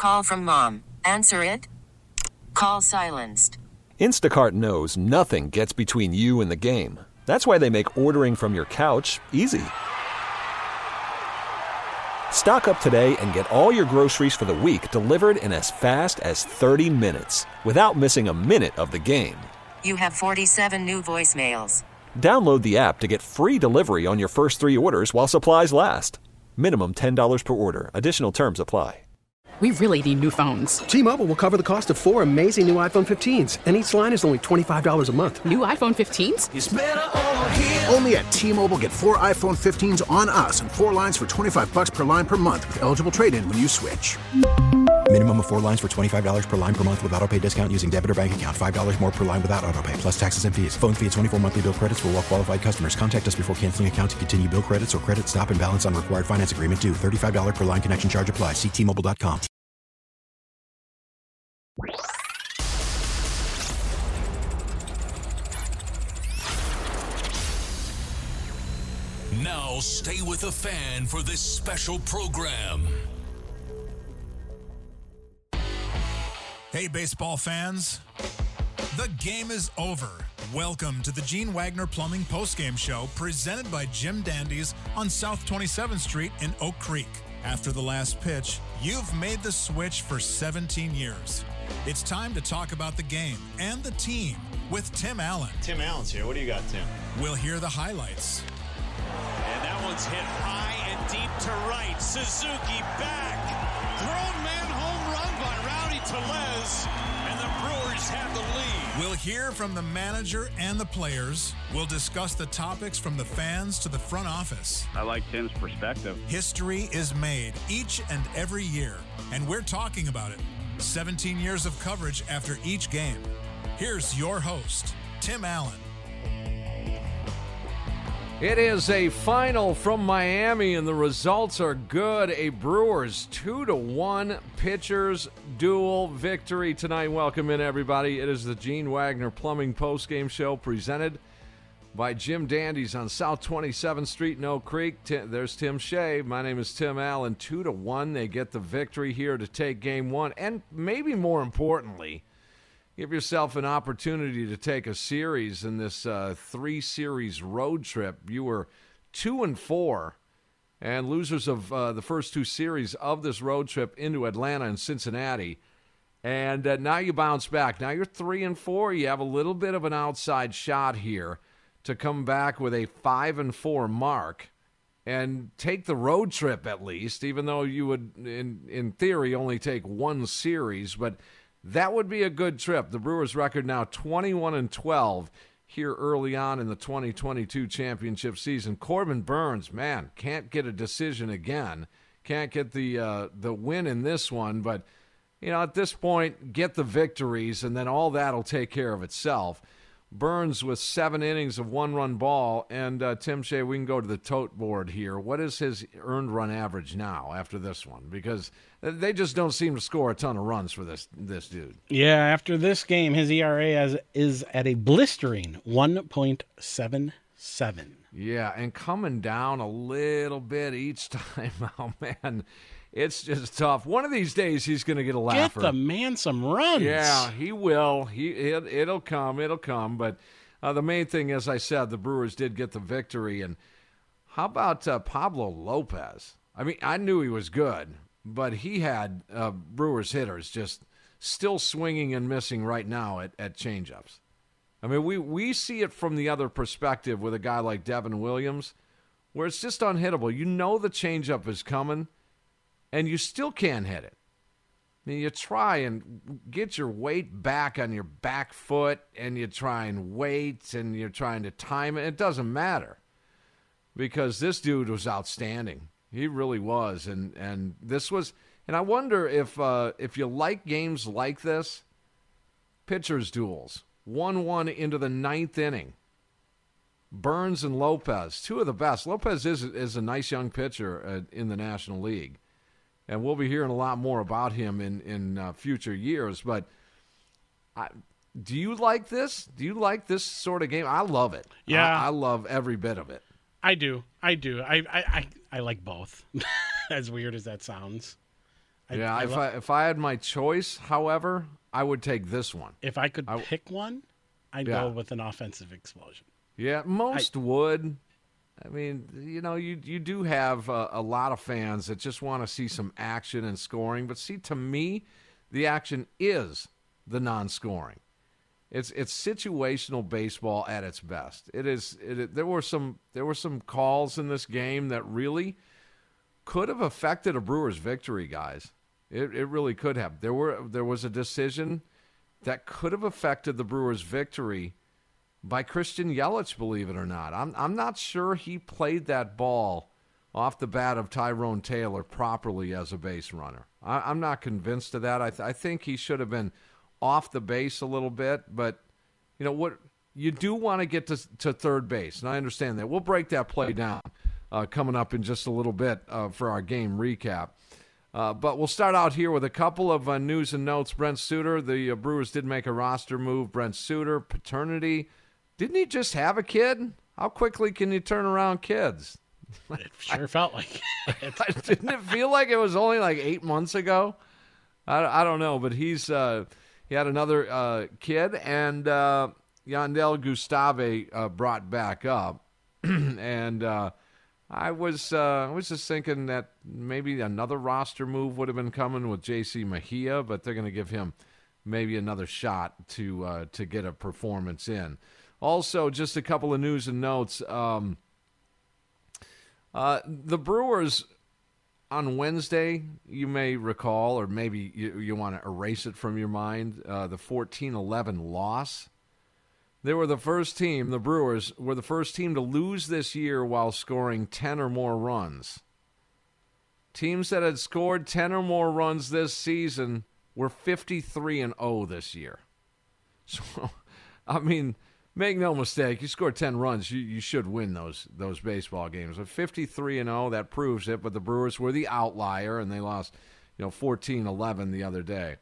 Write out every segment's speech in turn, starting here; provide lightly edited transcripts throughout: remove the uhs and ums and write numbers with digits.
Call from mom. Answer it. Call silenced. Instacart knows nothing gets between you and the game. That's why they make ordering from your couch easy. Stock up today and get all your groceries for the week delivered in as fast as 30 minutes without missing a minute of the game. You have 47 new voicemails. Download the app to get free delivery on your first 3 orders while supplies last. Minimum $10 per order. Additional terms apply. We really need new phones. T-Mobile will cover the cost of 4 amazing new iPhone 15s, and each line is only $25 a month. New iPhone 15s? It's better over here. Only at T-Mobile, get 4 iPhone 15s on us and 4 lines for $25 per line per month with eligible trade-in when you switch. Minimum of 4 lines for $25 per line per month with autopay discount using debit or bank account. $5 more per line without autopay, plus taxes and fees. Phone fee at 24 monthly bill credits for well-qualified customers. Contact us before canceling account to continue bill credits or credit stop and balance on required finance agreement due. $35 per line connection charge applies. See T-Mobile.com. Now stay with the fan for this special program. Hey, baseball fans. The game is over. Welcome to the Gene Wagner Plumbing Postgame Show presented by Jim Dandy's on South 27th Street in Oak Creek. After the last pitch, you've made the switch for 17 years. It's time to talk about the game and the team with Tim Allen. Tim Allen's here. What do you got, Tim? We'll hear the highlights. And that one's hit high and deep to right. Suzuki back. Grown man home run by Rowdy Tellez. And the Brewers have the lead. We'll hear from the manager and the players. We'll discuss the topics from the fans to the front office. I like Tim's perspective. History is made each and every year, and we're talking about it. 17 years of coverage after each game. Here's your host, Tim Allen. It is a final from Miami, and the results are good. A Brewers 2-1 pitchers duel victory tonight. Welcome in, everybody. It is the Gene Wagner Plumbing Postgame Show presented by Jim Dandy's on South 27th Street in Oak Creek. There's Tim Shea. My name is Tim Allen. 2-1. They get the victory here to take game one. And maybe more importantly, give yourself an opportunity to take a series in this 3-series road trip. You were 2-4 and losers of the first 2 series of this road trip into Atlanta and Cincinnati. And now you bounce back. Now you're 3-4. You have a little bit of an outside shot here to come back with a 5-4 mark and take the road trip at least, even though you would, in theory, only take 1 series. But that would be a good trip. The Brewers' record now 21-12 here early on in the 2022 championship season. Corbin Burnes, man, can't get a decision again. Can't get the win in this one. But, you know, at this point, get the victories, and then all that will take care of itself. Burnes with 7 innings of 1-run ball. And, Tim Shea, we can go to the tote board here. What is his earned run average now after this one? Because they just don't seem to score a ton of runs for this dude. Yeah, after this game, his ERA is at a blistering 1.77. Yeah, and coming down a little bit each time. Oh, man, it's just tough. One of these days, he's going to get a laugher. Get the man some runs. Yeah, he will. It'll come. It'll come. But the main thing, as I said, the Brewers did get the victory. And how about Pablo Lopez? I mean, I knew he was good, but he had Brewers hitters just still swinging and missing right now at changeups. I mean, we see it from the other perspective with a guy like Devin Williams, where it's just unhittable. You know the changeup is coming, and you still can't hit it. I mean, you try and get your weight back on your back foot, and you try and wait, and you're trying to time it. It doesn't matter because this dude was outstanding. He really was, and this was. And I wonder if you like games like this, pitchers duels, 1-1 into the 9th inning. Burnes and Lopez, 2 of the best. Lopez is a nice young pitcher in the National League. And we'll be hearing a lot more about him in future years. But do you like this? Do you like this sort of game? I love it. Yeah. I love every bit of it. I do. I like both, as weird as that sounds. If I had my choice, however, I would take this one. If I could pick one, I'd go with an offensive explosion. Yeah, most would. I mean, you do have a lot of fans that just want to see some action and scoring. But see, to me, the action is the non-scoring. It's situational baseball at its best. There were some calls in this game that really could have affected a Brewers victory, guys. It really could have. There was a decision that could have affected the Brewers victory by Christian Yelich, believe it or not. I'm not sure he played that ball off the bat of Tyrone Taylor properly as a base runner. I'm not convinced of that. I think he should have been off the base a little bit, but what you do want to get to third base, and I understand that. We'll break that play down coming up in just a little bit for our game recap. But we'll start out here with a couple of news and notes. Brent Suter, the Brewers did make a roster move. Brent Suter, paternity. Didn't he just have a kid? How quickly can you turn around kids? It sure felt like it. Didn't it feel like it was only like 8 months ago? I don't know, but he had another kid, and Yandel Gustave brought back up. And I was just thinking that maybe another roster move would have been coming with J.C. Mejia, but they're going to give him maybe another shot to get a performance in. Also, just a couple of news and notes. The Brewers on Wednesday, you may recall, or maybe you want to erase it from your mind, the 14-11 loss. They were the first team, the Brewers were the first team to lose this year while scoring 10 or more runs. Teams that had scored 10 or more runs this season were 53-0 this year. So, I mean, make no mistake, you score 10 runs, you should win those baseball games. But 53-0, that proves it, but the Brewers were the outlier, and they lost 14-11 the other day.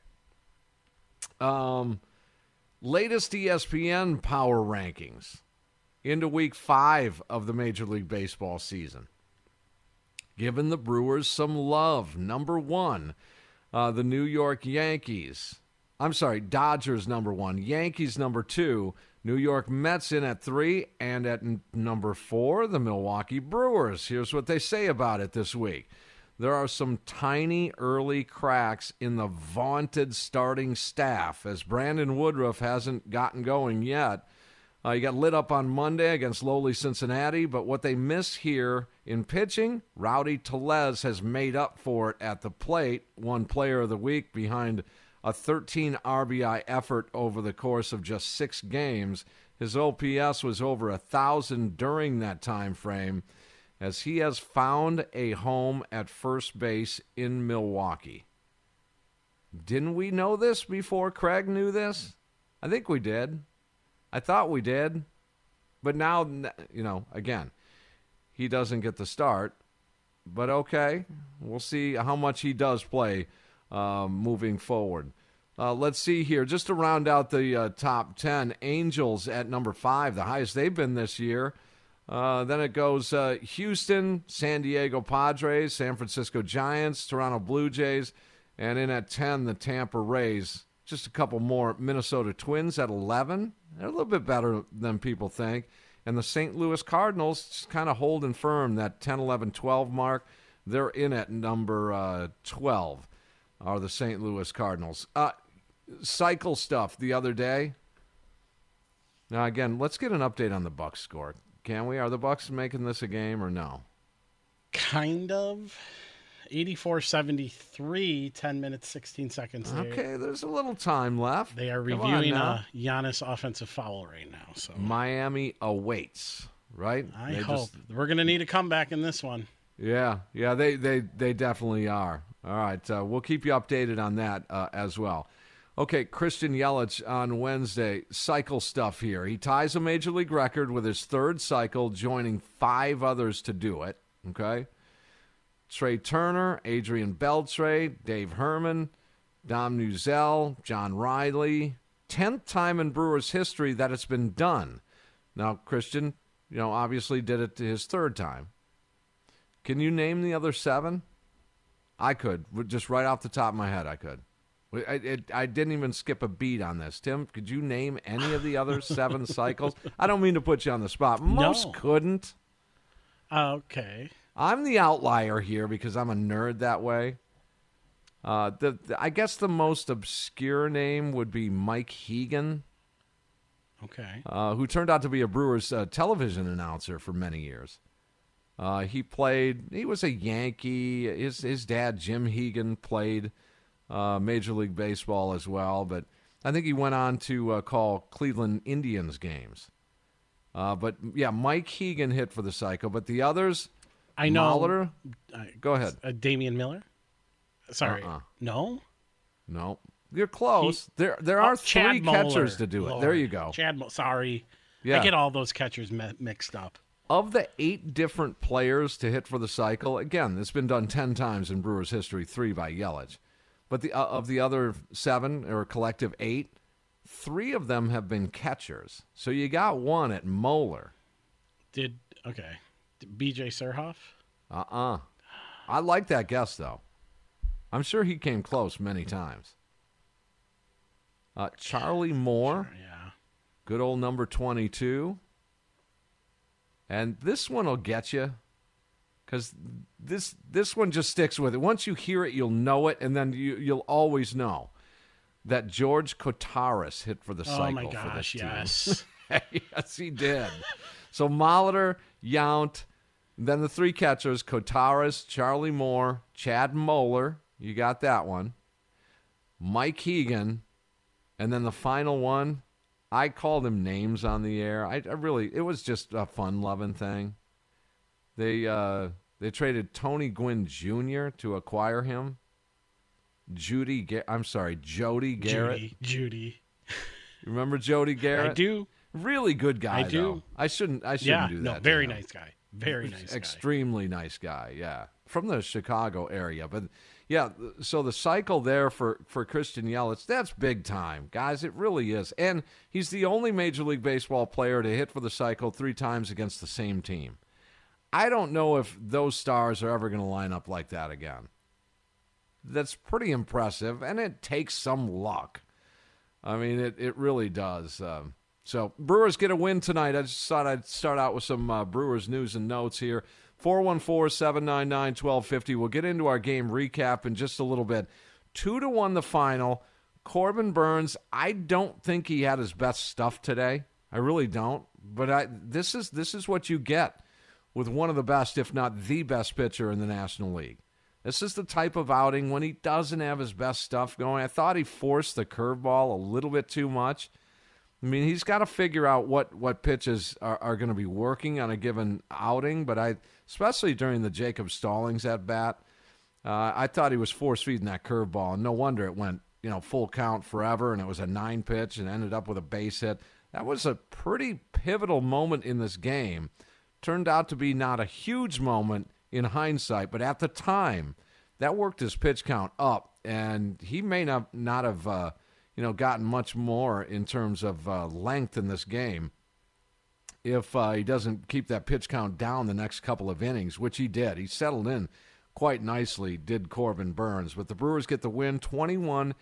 Latest ESPN power rankings into Week 5 of the Major League Baseball season. Giving the Brewers some love. Number 1, the New York Yankees. I'm sorry, Dodgers number 1, Yankees number 2, New York Mets in at 3, and at number 4, the Milwaukee Brewers. Here's what they say about it this week. There are some tiny early cracks in the vaunted starting staff, as Brandon Woodruff hasn't gotten going yet. He got lit up on Monday against lowly Cincinnati, but what they miss here in pitching, Rowdy Tellez has made up for it at the plate, won Player of the Week behind a 13 RBI effort over the course of just 6 games. His OPS was over 1,000 during that time frame, as he has found a home at first base in Milwaukee. Didn't we know this before Craig knew this? I think we did. I thought we did. But now, again, he doesn't get the start. But okay, we'll see how much he does play moving forward. Let's see here. Just to round out the top 10, Angels at number 5, the highest they've been this year. Then it goes Houston, San Diego Padres, San Francisco Giants, Toronto Blue Jays, and in at 10, the Tampa Rays. Just a couple more. Minnesota Twins at 11. They're a little bit better than people think. And the St. Louis Cardinals just kind of holding firm, that 10, 11, 12 mark. They're in at number 12, are the St. Louis Cardinals. Cycle stuff the other day. Now, again, let's get an update on the Bucs score. Can we? Are the Bucs making this a game or no? Kind of. 84-73, 10 minutes, 16 seconds. Okay, there's a little time left. They are reviewing a Giannis offensive foul right now. So Miami awaits, right? I hope. We're going to need a comeback in this one. Yeah, they definitely are. All right, we'll keep you updated on that as well. Okay, Christian Yelich on Wednesday. Cycle stuff here. He ties a Major League record with his 3rd cycle, joining 5 others to do it. Okay? Trey Turner, Adrian Beltre, Dave Herman, Dom Nuzell, John Riley. 10th time in Brewers history that it's been done. Now, Christian, obviously did it to his 3rd time. Can you name the other 7? I could. Just right off the top of my head, I could. I didn't even skip a beat on this. Tim, could you name any of the other 7 cycles? I don't mean to put you on the spot. Most couldn't. Okay. I'm the outlier here because I'm a nerd that way. I guess the most obscure name would be Mike Hegan. Okay. Who turned out to be a Brewers television announcer for many years. He was a Yankee. His dad, Jim Hegan, played Major League Baseball as well, but I think he went on to call Cleveland Indians games. But, yeah, Mike Hegan hit for the cycle, but the others, I know. Molitor, go ahead. Damian Miller? Sorry. No? No. You're close. There are 3 catchers to do it. Lord. There you go. Sorry. Yeah. I get all those catchers mixed up. Of the 8 different players to hit for the cycle, again, it's been done 10 times in Brewers history, 3 by Yelich. But of the other 7, or collective 8, 3 of them have been catchers. So you got 1 at Moeller. Did B.J. Surhoff? I like that guess, though. I'm sure he came close many times. Charlie Moore. Sure, yeah. Good old number 22. And this one will get you. Because this one just sticks with it. Once you hear it, you'll know it, and then you'll always know that George Kotaris hit for the cycle for this team. Yes. Yes, he did. So Molitor, Yount, then the 3 catchers, Kotaris, Charlie Moore, Chad Moeller. You got that one. Mike Hegan, and then the final one, I called him names on the air. It was just a fun-loving thing. They traded Tony Gwynn Jr. to acquire him. Jody Garrett. Judy. You remember Jody Garrett? I do. Really good guy. I do. Though. I shouldn't do that. No, very nice guy. Very nice guy. Extremely nice guy. Yeah, from the Chicago area. But yeah, so the cycle there for Christian Yelich, that's big time, guys. It really is. And he's the only Major League Baseball player to hit for the cycle 3 times against the same team. I don't know if those stars are ever going to line up like that again. That's pretty impressive, and it takes some luck. I mean, it really does. So Brewers get a win tonight. I just thought I'd start out with some Brewers news and notes here. 414-799-1250. We'll get into our game recap in just a little bit. 2-1 the final. Corbin Burnes, I don't think he had his best stuff today. I really don't. But this is what you get with one of the best, if not the best pitcher in the National League. This is the type of outing when he doesn't have his best stuff going. I thought he forced the curveball a little bit too much. I mean, he's got to figure out what pitches are going to be working on a given outing, but especially during the Jacob Stallings at bat, I thought he was force-feeding that curveball, and no wonder it went full count forever, and it was a 9-pitch and ended up with a base hit. That was a pretty pivotal moment in this game. Turned out to be not a huge moment in hindsight, but at the time, that worked his pitch count up, and he may not have gotten much more in terms of length in this game if he doesn't keep that pitch count down the next couple of innings, which he did. He settled in quite nicely, did Corbin Burnes. But the Brewers get the win, 21-12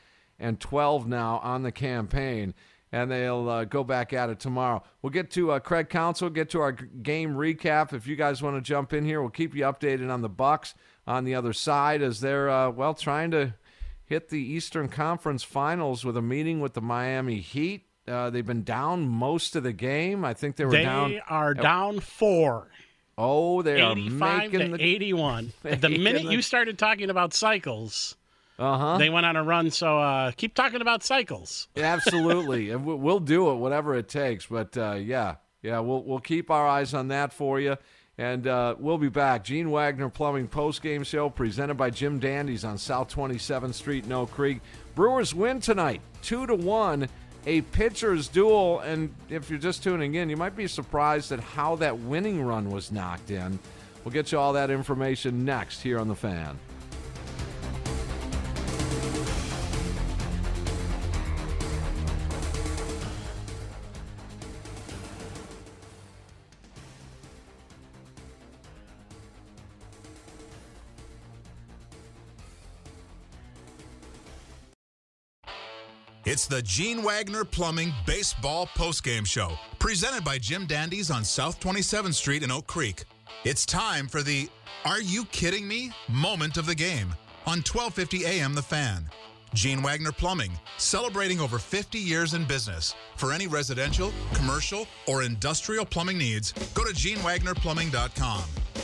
now on the campaign, and they'll go back at it tomorrow. We'll get to Craig Counsell, get to our game recap. If you guys want to jump in here, we'll keep you updated on the Bucks on the other side as they're, trying to hit the Eastern Conference Finals with a meeting with the Miami Heat. They've been down most of the game. I think they down. They are down 4. Oh, they are 85 making to 81. The minute you started talking about cycles, they went on a run. So keep talking about cycles. Absolutely, and we'll do it, whatever it takes. But we'll keep our eyes on that for you. And we'll be back. Gene Wagner Plumbing Postgame Show presented by Jim Dandy's on South 27th Street in Oak Creek. Brewers win tonight, 2-1, a pitcher's duel. And if you're just tuning in, you might be surprised at how that winning run was knocked in. We'll get you all that information next here on The Fan. It's the Gene Wagner Plumbing Baseball Postgame Show, presented by Jim Dandy's on South 27th Street in Oak Creek. It's time for the "Are you kidding me?" moment of the game on 1250 AM The Fan. Gene Wagner Plumbing, celebrating over 50 years in business. For any residential, commercial, or industrial plumbing needs, go to GeneWagnerPlumbing.com.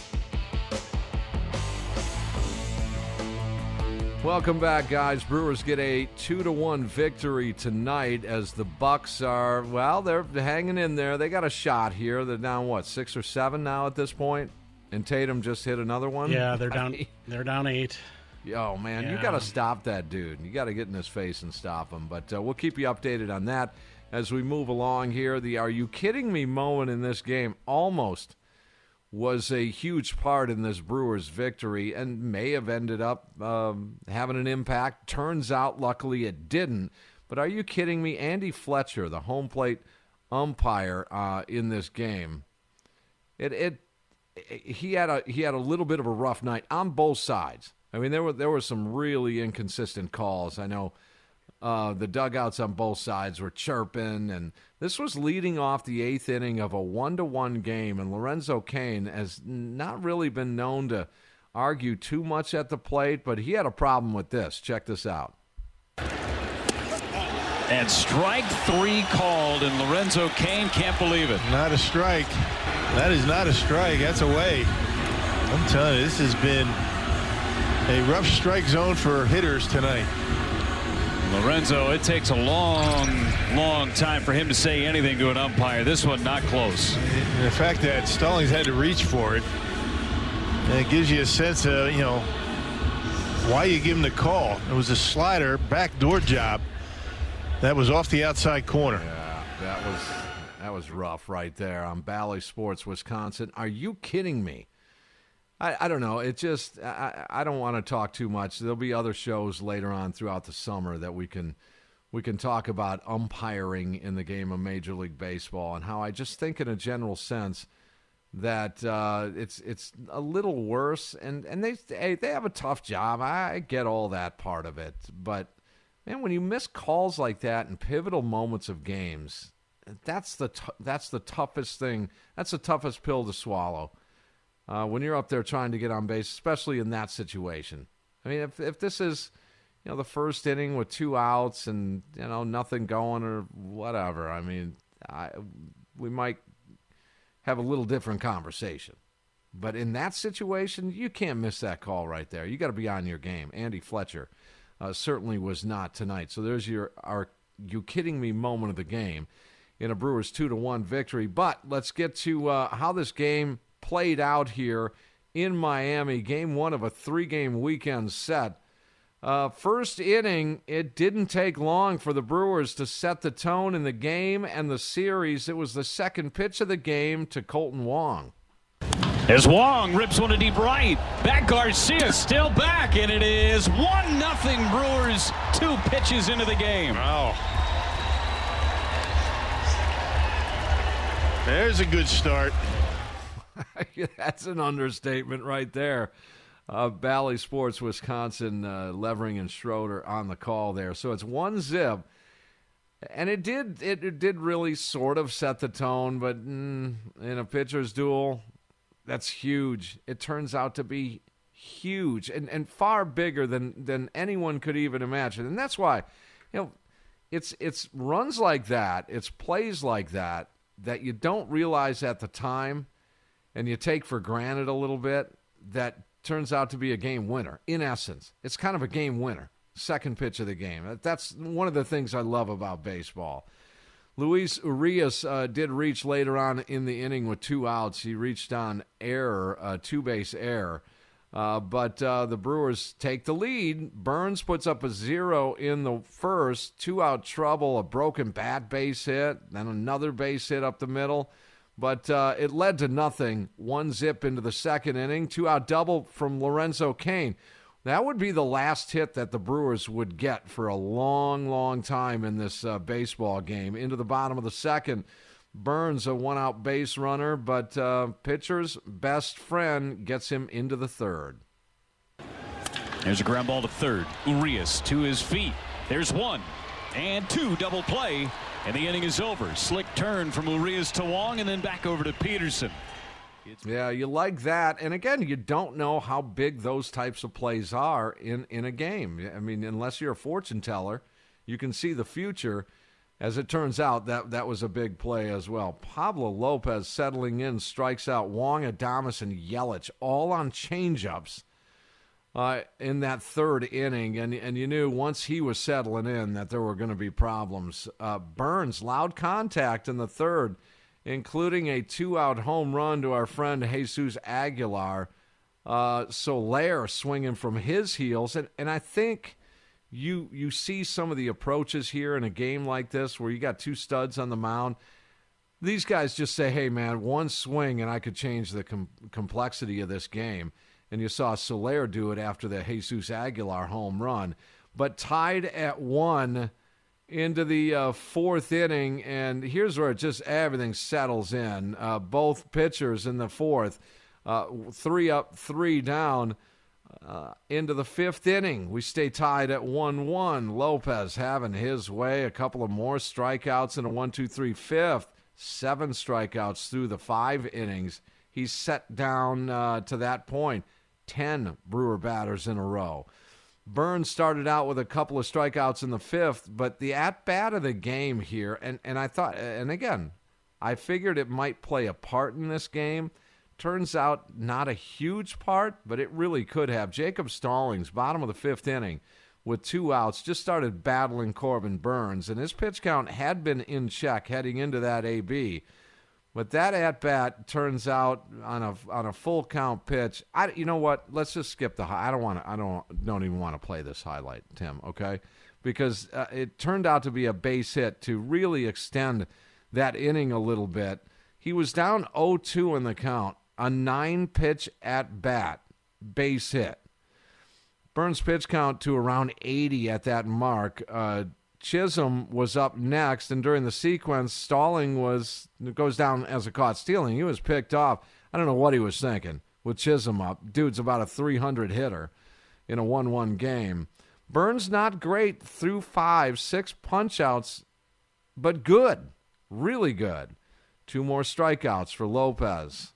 Welcome back, guys. Brewers get a 2-1 victory tonight as the Bucks are, well, they're hanging in there. They got a shot here. They're down, 6 or 7 now at this point? And Tatum just hit another one? Yeah, they're down. They're down 8. Oh, man, you got to stop that dude. You got to get in his face and stop him. But we'll keep you updated on that as we move along here. The "Are you kidding me" moment in this game almost was a huge part in this Brewers victory and may have ended up having an impact. Turns out, luckily, it didn't. But are you kidding me? Andy Fletcher, the home plate umpire in this game, he had a little bit of a rough night on both sides. I mean, there were some really inconsistent calls. I know the dugouts on both sides were chirping, and this was leading off the 8th inning of a 1-1 game, and Lorenzo Cain has not really been known to argue too much at the plate, but he had a problem with this. Check this out. And strike 3 called, and Lorenzo Cain can't believe it. Not a strike. That is not a strike. That's a way. I'm telling you, this has been a rough strike zone for hitters tonight. Lorenzo, it takes a long time for him to say anything to an umpire. This one not close. The fact that Stallings had to reach for it, and it gives you a sense of, why you give him the call. It was a slider, backdoor job that was off the outside corner. Yeah, that was rough right there on Bally Sports, Wisconsin. Are you kidding me? I don't know. It just I don't want to talk too much. There'll be other shows later on throughout the summer that we can talk about umpiring in the game of Major League Baseball and how I just think in a general sense that it's a little worse. And they have a tough job. I get all that part of it. But, man, when you miss calls like that in pivotal moments of games, that's the toughest thing. That's the toughest pill to swallow. When you're up there trying to get on base, especially in that situation. I mean, if this is, the first inning with 2 outs and, nothing going or whatever, I mean, we might have a little different conversation. But in that situation, you can't miss that call right there. You got to be on your game. Andy Fletcher certainly was not tonight. So there's your "Are you kidding me" moment of the game in a Brewers 2-1 victory. But let's get to how this game played out here in Miami. Game 1 of a 3-game weekend set. First inning, it didn't take long for the Brewers to set the tone in the game and the series. It was the second pitch of the game to Colton Wong. As Wong rips one to deep right. Back Garcia still back, and it is 1-0 Brewers, 2 pitches into the game. Wow. There's a good start. That's an understatement right there. Bally Sports, Wisconsin, Levering and Schroeder on the call there. So it's 1-0, and it did really sort of set the tone, but in a pitcher's duel, that's huge. It turns out to be huge and far bigger than anyone could even imagine. And that's why, it's runs like that, it's plays like that you don't realize at the time and you take for granted a little bit, that turns out to be a game winner. In essence, it's kind of a game winner. Second pitch of the game. That's one of the things I love about baseball. Luis Urias did reach later on in the inning with 2 outs. He reached on error, 2-base error. But the Brewers take the lead. Burns puts up a 0 in the first. 2-out trouble, a broken bat base hit, then another base hit up the middle. But it led to nothing. 1-0 into the second inning. 2-out double from Lorenzo Cain. That would be the last hit that the Brewers would get for a long, long time in this baseball game. Into the bottom of the second, Burns, a 1-out base runner, but pitcher's best friend gets him into the third. There's a ground ball to third. Urias to his feet. There's one. and 2 double play, and the inning is over. Slick turn from Urias to Wong, and then back over to Peterson. Yeah, you like that. And again, you don't know how big those types of plays are in a game. I mean, unless you're a fortune teller, you can see the future. As it turns out, that was a big play as well. Pablo Lopez settling in, strikes out Wong, Adames, and Yelich, all on changeups in that third inning. And you knew once he was settling in that there were going to be problems. Burns, loud contact in the third, including a 2-out home run to our friend Jesus Aguilar. Soler swinging from his heels. And I think you see some of the approaches here in a game like this where you got 2 studs on the mound. These guys just say, hey, man, one swing and I could change the complexity of this game. And you saw Soler do it after the Jesus Aguilar home run. But tied at 1 into the fourth inning, and here's where everything settles in. Both pitchers in the fourth, 3 up, 3 down, into the fifth inning. We stay tied at 1-1. Lopez having his way, a couple of more strikeouts in a 1-2-3 fifth, 7 strikeouts through the 5 innings. He's set down to that point 10 Brewer batters in a row. Burns started out with a couple of strikeouts in the fifth, but the at-bat of the game here, and I thought, and again, I figured it might play a part in this game. Turns out not a huge part, but it really could have. Jacob Stallings, bottom of the fifth inning, with 2 outs, just started battling Corbin Burns, and his pitch count had been in check heading into that AB. But that at-bat turns out on a full count pitch. You know what? Let's just skip the high. Don't even want to play this highlight, Tim, okay? Because it turned out to be a base hit to really extend that inning a little bit. He was down 0-2 in the count, a 9-pitch at-bat, base hit. Burns' pitch count to around 80 at that mark. Chisholm was up next, and during the sequence, Stalling goes down as a caught stealing. He was picked off. I don't know what he was thinking with Chisholm up. Dude's about a 300 hitter in a 1-1 game. Burns not great through 5, 6 punch-outs, but good, really good. 2 more strikeouts for Lopez.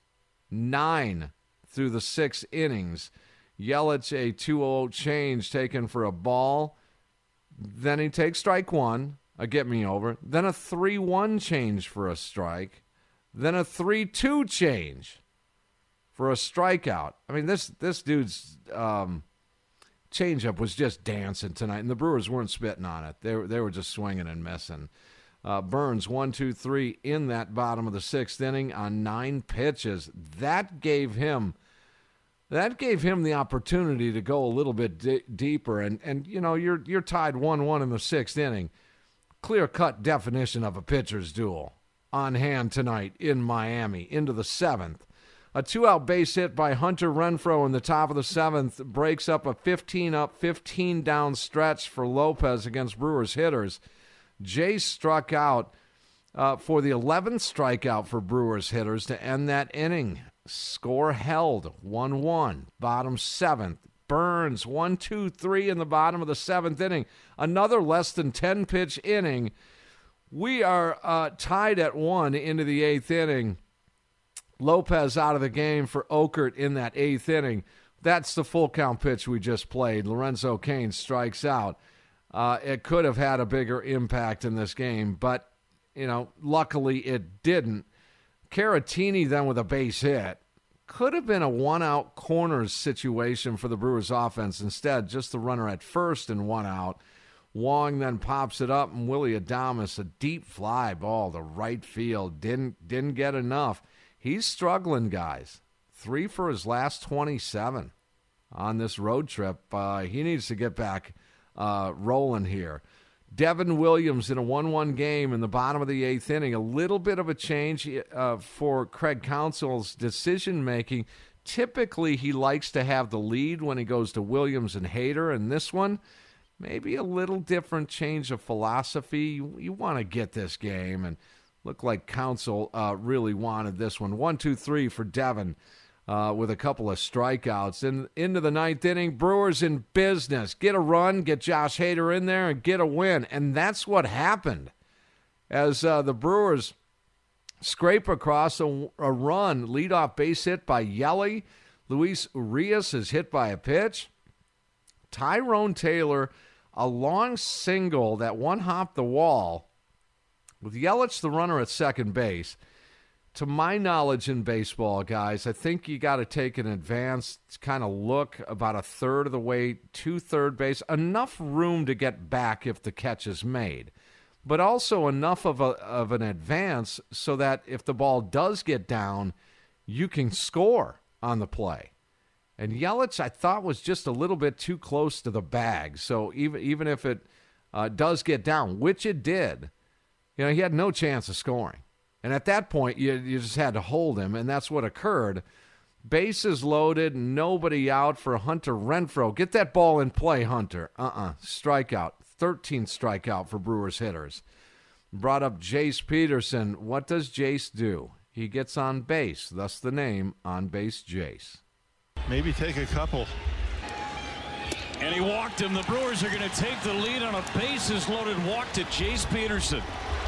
9 through the 6 innings. Yelich, a 2-0 change taken for a ball. Then he takes strike 1, a get-me-over. Then a 3-1 change for a strike. Then a 3-2 change for a strikeout. I mean, this dude's changeup was just dancing tonight, and the Brewers weren't spitting on it. They were just swinging and missing. Burns, 1-2-3 in that bottom of the 6th inning on 9 pitches. That gave him the opportunity to go a little bit deeper. And you know, you're tied 1-1 in the 6th inning. Clear-cut definition of a pitcher's duel on hand tonight in Miami into the 7th. A 2-out base hit by Hunter Renfroe in the top of the 7th breaks up a 15-up, 15-down stretch for Lopez against Brewers hitters. Jay struck out for the 11th strikeout for Brewers hitters to end that inning. Score held, 1-1, bottom 7th. Burns, 1-2-3 in the bottom of the 7th inning. Another less than 10-pitch inning. We are tied at 1 into the 8th inning. Lopez out of the game for Okert in that 8th inning. That's the full count pitch we just played. Lorenzo Cain strikes out. It could have had a bigger impact in this game, but, you know, luckily it didn't. Caratini then with a base hit. Could have been a 1-out corners situation for the Brewers offense. Instead, just the runner at first and 1 out. Wong then pops it up, and Willy Adames, a deep fly ball to right field. Didn't get enough. He's struggling, guys. 3 for his last 27 on this road trip. He needs to get back rolling here. Devin Williams in a 1-1 game in the bottom of the 8th inning. A little bit of a change for Craig Counsell's decision-making. Typically, he likes to have the lead when he goes to Williams and Hader. And this one, maybe a little different change of philosophy. You want to get this game, and looked like Counsell really wanted this one. 1-2-3 for Devin. with a couple of strikeouts. And into the ninth inning, Brewers in business. Get a run, get Josh Hader in there, and get a win. And that's what happened as the Brewers scrape across a run. Leadoff base hit by Yelly. Luis Urias is hit by a pitch. Tyrone Taylor, a long single that one-hopped the wall with Yelich, the runner, at second base. To my knowledge in baseball, guys, I think you got to take an advanced kind of look about a third of the way to third base. Enough room to get back if the catch is made, but also enough of an advance so that if the ball does get down, you can score on the play. And Yelich, I thought, was just a little bit too close to the bag. So even if it does get down, which it did, he had no chance of scoring. And at that point, you just had to hold him, and that's what occurred. Bases loaded, nobody out for Hunter Renfroe. Get that ball in play, Hunter. Strikeout. 13th strikeout for Brewers hitters. Brought up Jace Peterson. What does Jace do? He gets on base, thus the name On Base Jace. Maybe take a couple. And he walked him. The Brewers are going to take the lead on a bases-loaded walk to Jace Peterson.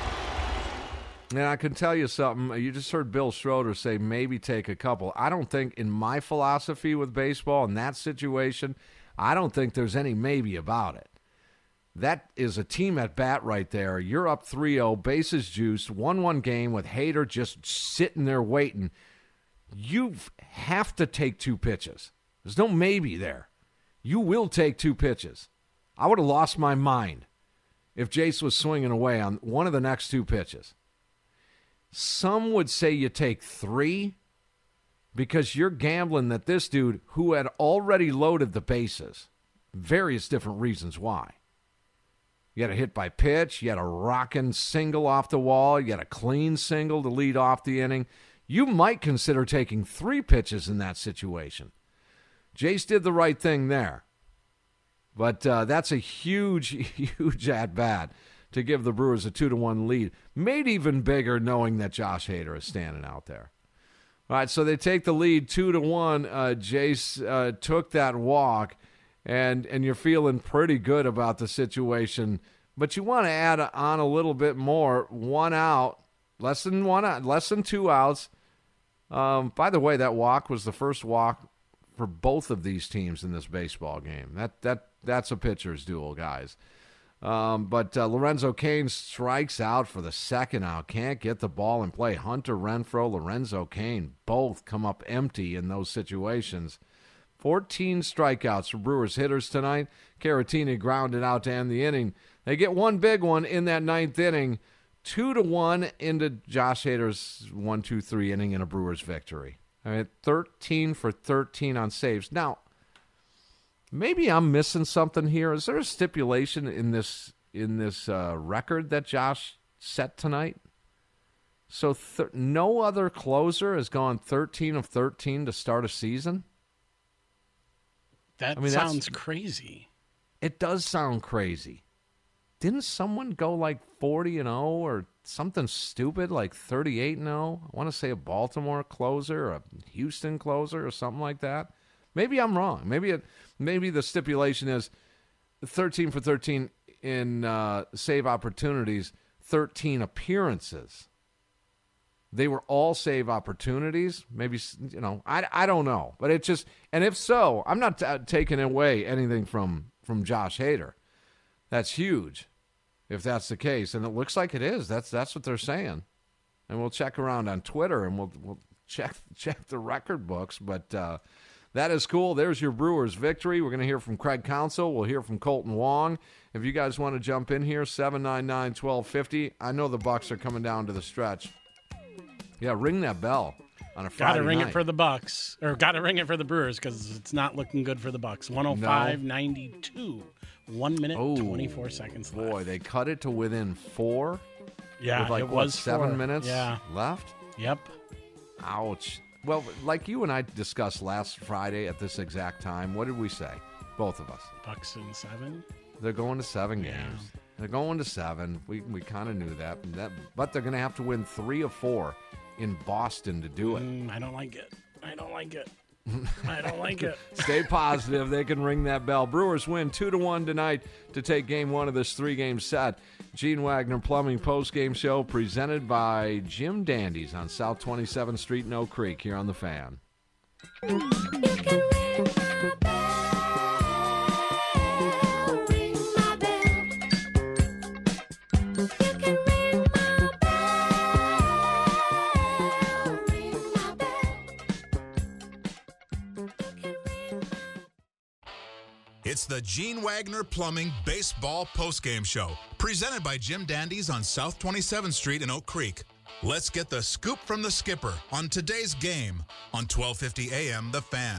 And I can tell you something. You just heard Bill Schroeder say maybe take a couple. I don't think, in my philosophy with baseball, in that situation, I don't think there's any maybe about it. That is a team at bat right there. You're up 3-0, bases juiced, 1-1 game with Hader just sitting there waiting. You have to take 2 pitches. There's no maybe there. You will take 2 pitches. I would have lost my mind if Jace was swinging away on one of the next 2 pitches. Some would say you take 3 because you're gambling that this dude, who had already loaded the bases, various different reasons why. You had a hit by pitch, you had a rocking single off the wall, you had a clean single to lead off the inning. You might consider taking 3 pitches in that situation. Jace did the right thing there. But that's a huge, huge at-bat to give the Brewers a 2-1 lead. Made even bigger knowing that Josh Hader is standing out there. All right, so they take the lead 2-1. Jace took that walk, and you're feeling pretty good about the situation. But you want to add on a little bit more. 1 out, less than 2 outs. By the way, that walk was the first walk for both of these teams in this baseball game. That's a pitcher's duel, guys. But Lorenzo Cain strikes out for the second out. Can't get the ball in play. Hunter Renfroe, Lorenzo Cain, both come up empty in those situations. 14 strikeouts for Brewers hitters tonight. Caratini grounded out to end the inning. They get one big one in that ninth inning. 2-1 into Josh Hader's 1-2-3 inning in a Brewers victory. 13 for 13 on saves. Now, maybe I'm missing something here. Is there a stipulation in this record that Josh set tonight? So no other closer has gone 13 of 13 to start a season? That sounds crazy. It does sound crazy. Didn't someone go like 40-0 or something stupid like 38-0? I want to say a Baltimore closer or a Houston closer or something like that. Maybe I'm wrong. Maybe the stipulation is 13 for 13 in save opportunities, 13 appearances. They were all save opportunities. Maybe, I don't know. But it just, and if so, I'm not taking away anything from Josh Hader. That's huge if that's the case. And it looks like it is. That's what they're saying. And we'll check around on Twitter and we'll check the record books. But that is cool. There's your Brewers victory. We're going to hear from Craig Counsell. We'll hear from Colton Wong. If you guys want to jump in here, 799-1250. I know the Bucks are coming down to the stretch. Yeah, ring that bell on a Friday night. Got to ring it for the Bucks, or got to ring it for the Brewers because it's not looking good for the Bucks. 105-92, 1 minute, 24 seconds left. Boy, they cut it to within 4. Yeah, with it was 7 minutes left? Yep. Ouch. Well, like you and I discussed last Friday at this exact time, what did we say? Both of us. Bucks in 7? They're going to 7 games. They're going to 7. We kind of knew that. But they're going to have to win 3 of 4 in Boston to do it. I don't like it. I don't like it. I don't like it. Stay positive. They can ring that bell. Brewers win 2-1 tonight to take game one of this 3-game set. Gene Wagner Plumbing postgame show presented by Jim Dandy's on South 27th Street in Oak Creek here on The Fan. It's the Gene Wagner Plumbing Baseball Postgame Show, presented by Jim Dandy's on South 27th Street in Oak Creek. Let's get the scoop from the skipper on today's game on 1250 AM The Fan.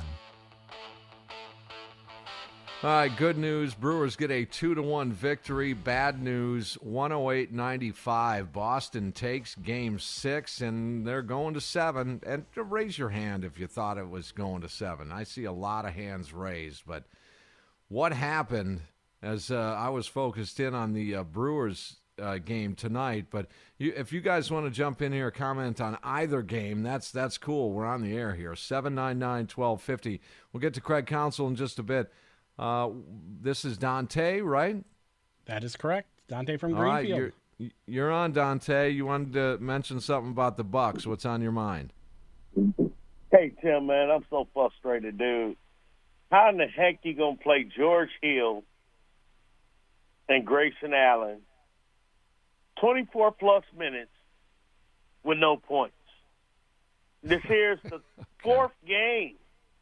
All right, good news. Brewers get a 2-1 victory. Bad news, 108-95. Boston takes game 6, and they're going to 7. And raise your hand if you thought it was going to 7. I see a lot of hands raised, but what happened as I was focused in on the Brewers game tonight, but if you guys want to jump in here, comment on either game, that's cool. We're on the air here, 799-1250. We'll get to Craig Counsell in just a bit. This is Dante, right? That is correct. Dante from Greenfield. Right, you're on, Dante. You wanted to mention something about the Bucks. What's on your mind? Hey, Tim, man, I'm so frustrated, dude. How in the heck you going to play George Hill and Grayson Allen 24-plus minutes with no points? This here's the fourth game.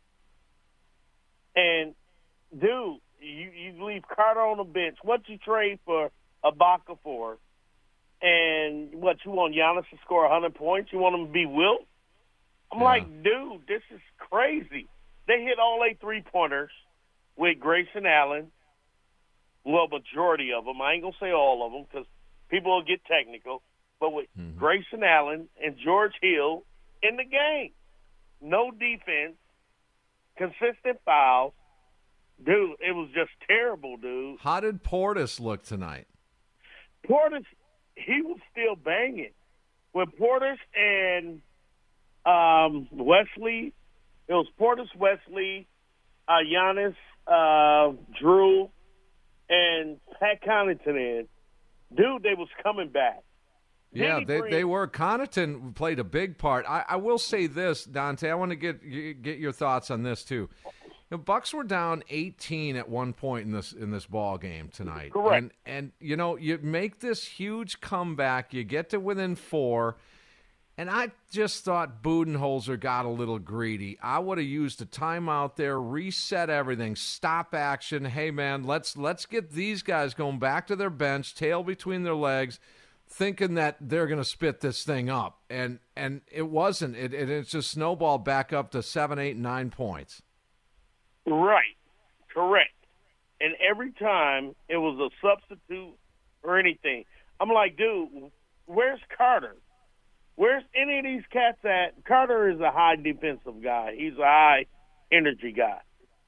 And, dude, you leave Carter on the bench. What you trade for Ibaka for? And what, you want Giannis to score 100 points? You want him to be Wilt? I'm like, dude, this is crazy. They hit all 8 three-pointers with Grayson Allen. Well, majority of them. I ain't going to say all of them because people will get technical. But with Grayson Allen and George Hill in the game. No defense. Consistent fouls. Dude, it was just terrible, dude. How did Portis look tonight? Portis, he was still banging. With Portis and Wesley, it was Portis, Wesley, Giannis, Drew, and Pat Connaughton in. Dude, they was coming back. Yeah, they were. Connaughton played a big part. I will say this, Dante. I want to get your thoughts on this too. The Bucks were down 18 at one point in this ball game tonight. Correct. And you know, you make this huge comeback. You get to within 4. And I just thought Budenholzer got a little greedy. I would have used a timeout there, reset everything, stop action. Hey, man, let's get these guys going back to their bench, tail between their legs, thinking that they're going to spit this thing up. And it wasn't. It's just snowballed back up to 7, 8, 9 points. Right. Correct. And every time it was a substitute or anything, I'm like, dude, where's Carter? Where's any of these cats at? Carter is a high defensive guy. He's a high energy guy.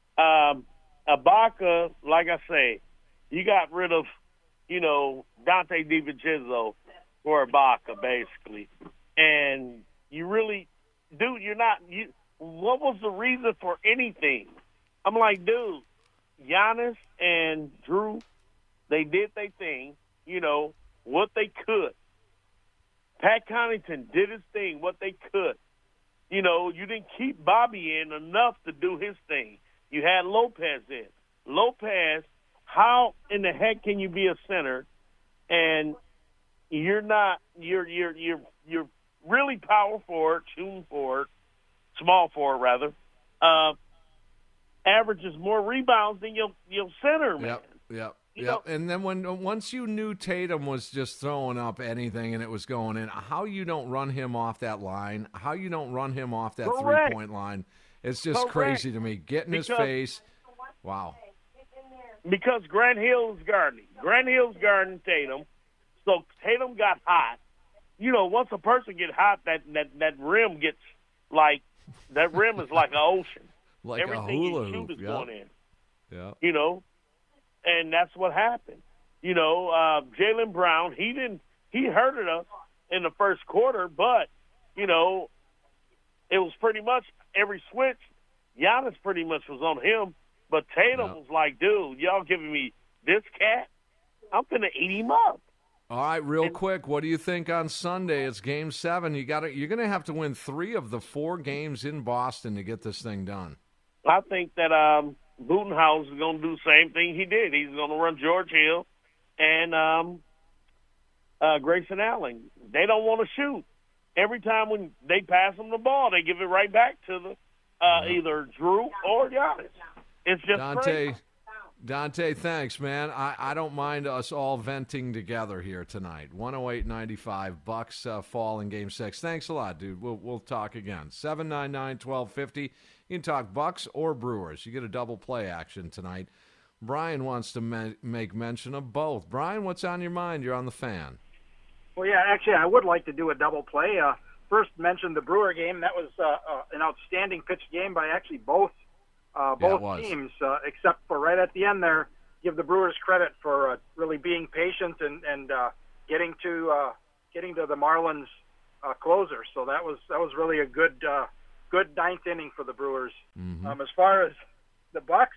Ibaka, like I say, you got rid of, Dante DiVincenzo for Ibaka, basically. And you really, dude, what was the reason for anything? I'm like, dude, Giannis and Drew, they did their thing, what they could. Pat Connaughton did his thing, what they could. You didn't keep Bobby in enough to do his thing. You had Lopez in. Lopez, how in the heck can you be a center and you're not? You're really power forward, shooting forward, small forward rather. Averages more rebounds than your center, man. Yep. Yep. And then once you knew Tatum was just throwing up anything and it was going in, how you don't run him off that line, how you don't run him off that Correct. 3-point line, it's just crazy to me. Get in his face. Wow. Because Grant Hill's guarding. Grant Hill's guarding Tatum. So Tatum got hot. Once a person get hot, that rim gets that rim is like an ocean. Like everything a hula you hoop. shoot is going in. Yeah. And that's what happened. Jaylen Brown, he hurted us in the first quarter, but, it was pretty much every switch. Giannis pretty much was on him, but Tatum was like, dude, y'all giving me this cat? I'm going to eat him up. All right, real quick, what do you think on Sunday? It's Game 7. You're going to have to win 3 of the 4 games in Boston to get this thing done. I think that Budenholzer is going to do the same thing he did. He's going to run George Hill and Grayson Allen. They don't want to shoot. Every time when they pass them the ball, they give it right back to the either Drew or Giannis. It's just crazy. Dante, thanks, man. I don't mind us all venting together here tonight. 108.95, Bucks fall in Game 6. Thanks a lot, dude. We'll talk again. 799-1250. You can talk Bucks or Brewers. You get a double play action tonight. Brian wants to make mention of both. Brian, what's on your mind? You're on the Fan. Well, yeah, actually, I would like to do a double play. First, mention the Brewer game. That was an outstanding pitch game by actually both teams, except for right at the end there. Give the Brewers credit for really being patient and getting to the Marlins closer. So that was really a good ninth inning for the Brewers. Mm-hmm. As far as the Bucks,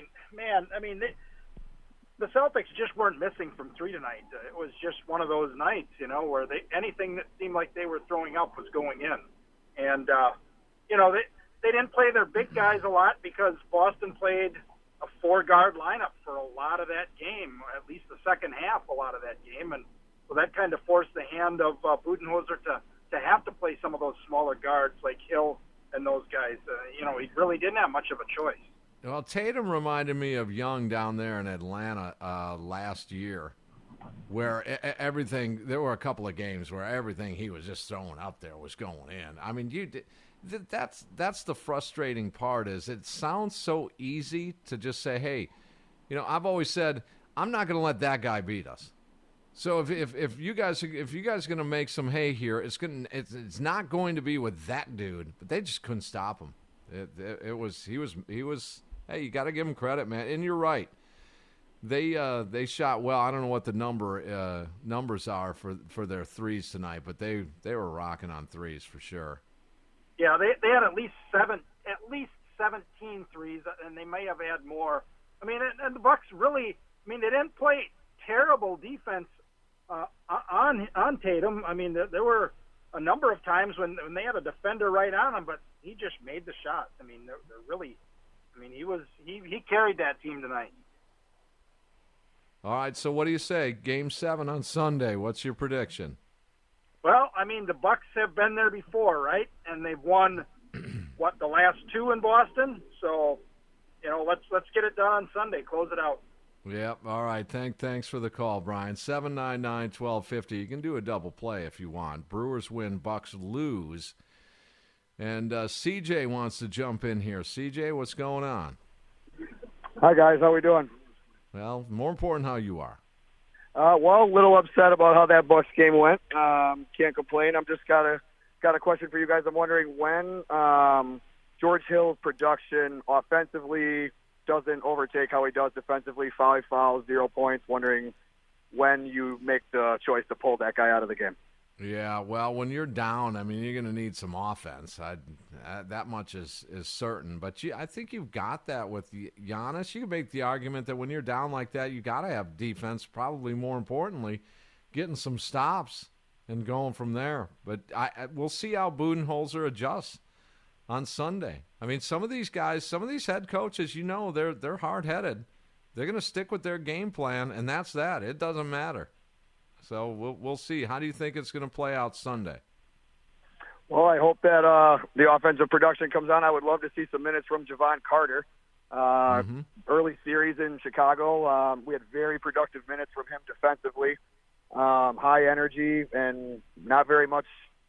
the Celtics just weren't missing from 3 tonight. It was just one of those nights, where anything that seemed like they were throwing up was going in, and They didn't play their big guys a lot because Boston played a 4-guard lineup for a lot of that game, at least the second half, a lot of that game. And so that kind of forced the hand of Budenholzer to have to play some of those smaller guards like Hill and those guys. He really didn't have much of a choice. Well, Tatum reminded me of Young down there in Atlanta last year, where there were a couple of games where everything he was just throwing up there was going in. I mean, that's the frustrating part. Is it sounds so easy to just say, hey, I've always said I'm not going to let that guy beat us. So if you guys are going to make some hay here, it's not going to be with that dude. But they just couldn't stop him. He was. Hey, you got to give him credit, man. And you're right. They shot well. I don't know what the numbers are for their threes tonight, but they were rocking on threes for sure. Yeah, they had at least 17 threes, and they may have had more. I mean, and the Bucks really. I mean, they didn't play terrible defense on Tatum. I mean, there were a number of times when they had a defender right on him, but he just made the shots. I mean, they're really. I mean, he carried that team tonight. All right, so what do you say? Game 7 on Sunday. What's your prediction? Well, I mean, the Bucks have been there before, right? And they've won the last 2 in Boston. So, let's get it done on Sunday. Close it out. Yep. All right. Thanks for the call, Brian. 799-1250. You can do a double play if you want. Brewers win, Bucks lose. And CJ wants to jump in here. CJ, what's going on? Hi, guys. How we doing? Well, more important how you are. Well, a little upset about how that Bucks game went. Can't complain. I'm just got a question for you guys. I'm wondering when George Hill's production offensively doesn't overtake how he does defensively. 5 fouls, 0 points. Wondering when you make the choice to pull that guy out of the game. Yeah, well, when you're down, I mean, you're going to need some offense. That much is certain. But I think you've got that with Giannis. You can make the argument that when you're down like that, you got to have defense, probably more importantly, getting some stops and going from there. But we'll see how Budenholzer adjusts on Sunday. I mean, some of these guys, some of these head coaches, they're hard-headed. They're going to stick with their game plan, and that's that. It doesn't matter. So we'll see. How do you think it's going to play out Sunday? Well, I hope that the offensive production comes on. I would love to see some minutes from Javon Carter. Early series in Chicago, we had very productive minutes from him defensively. High energy and not very much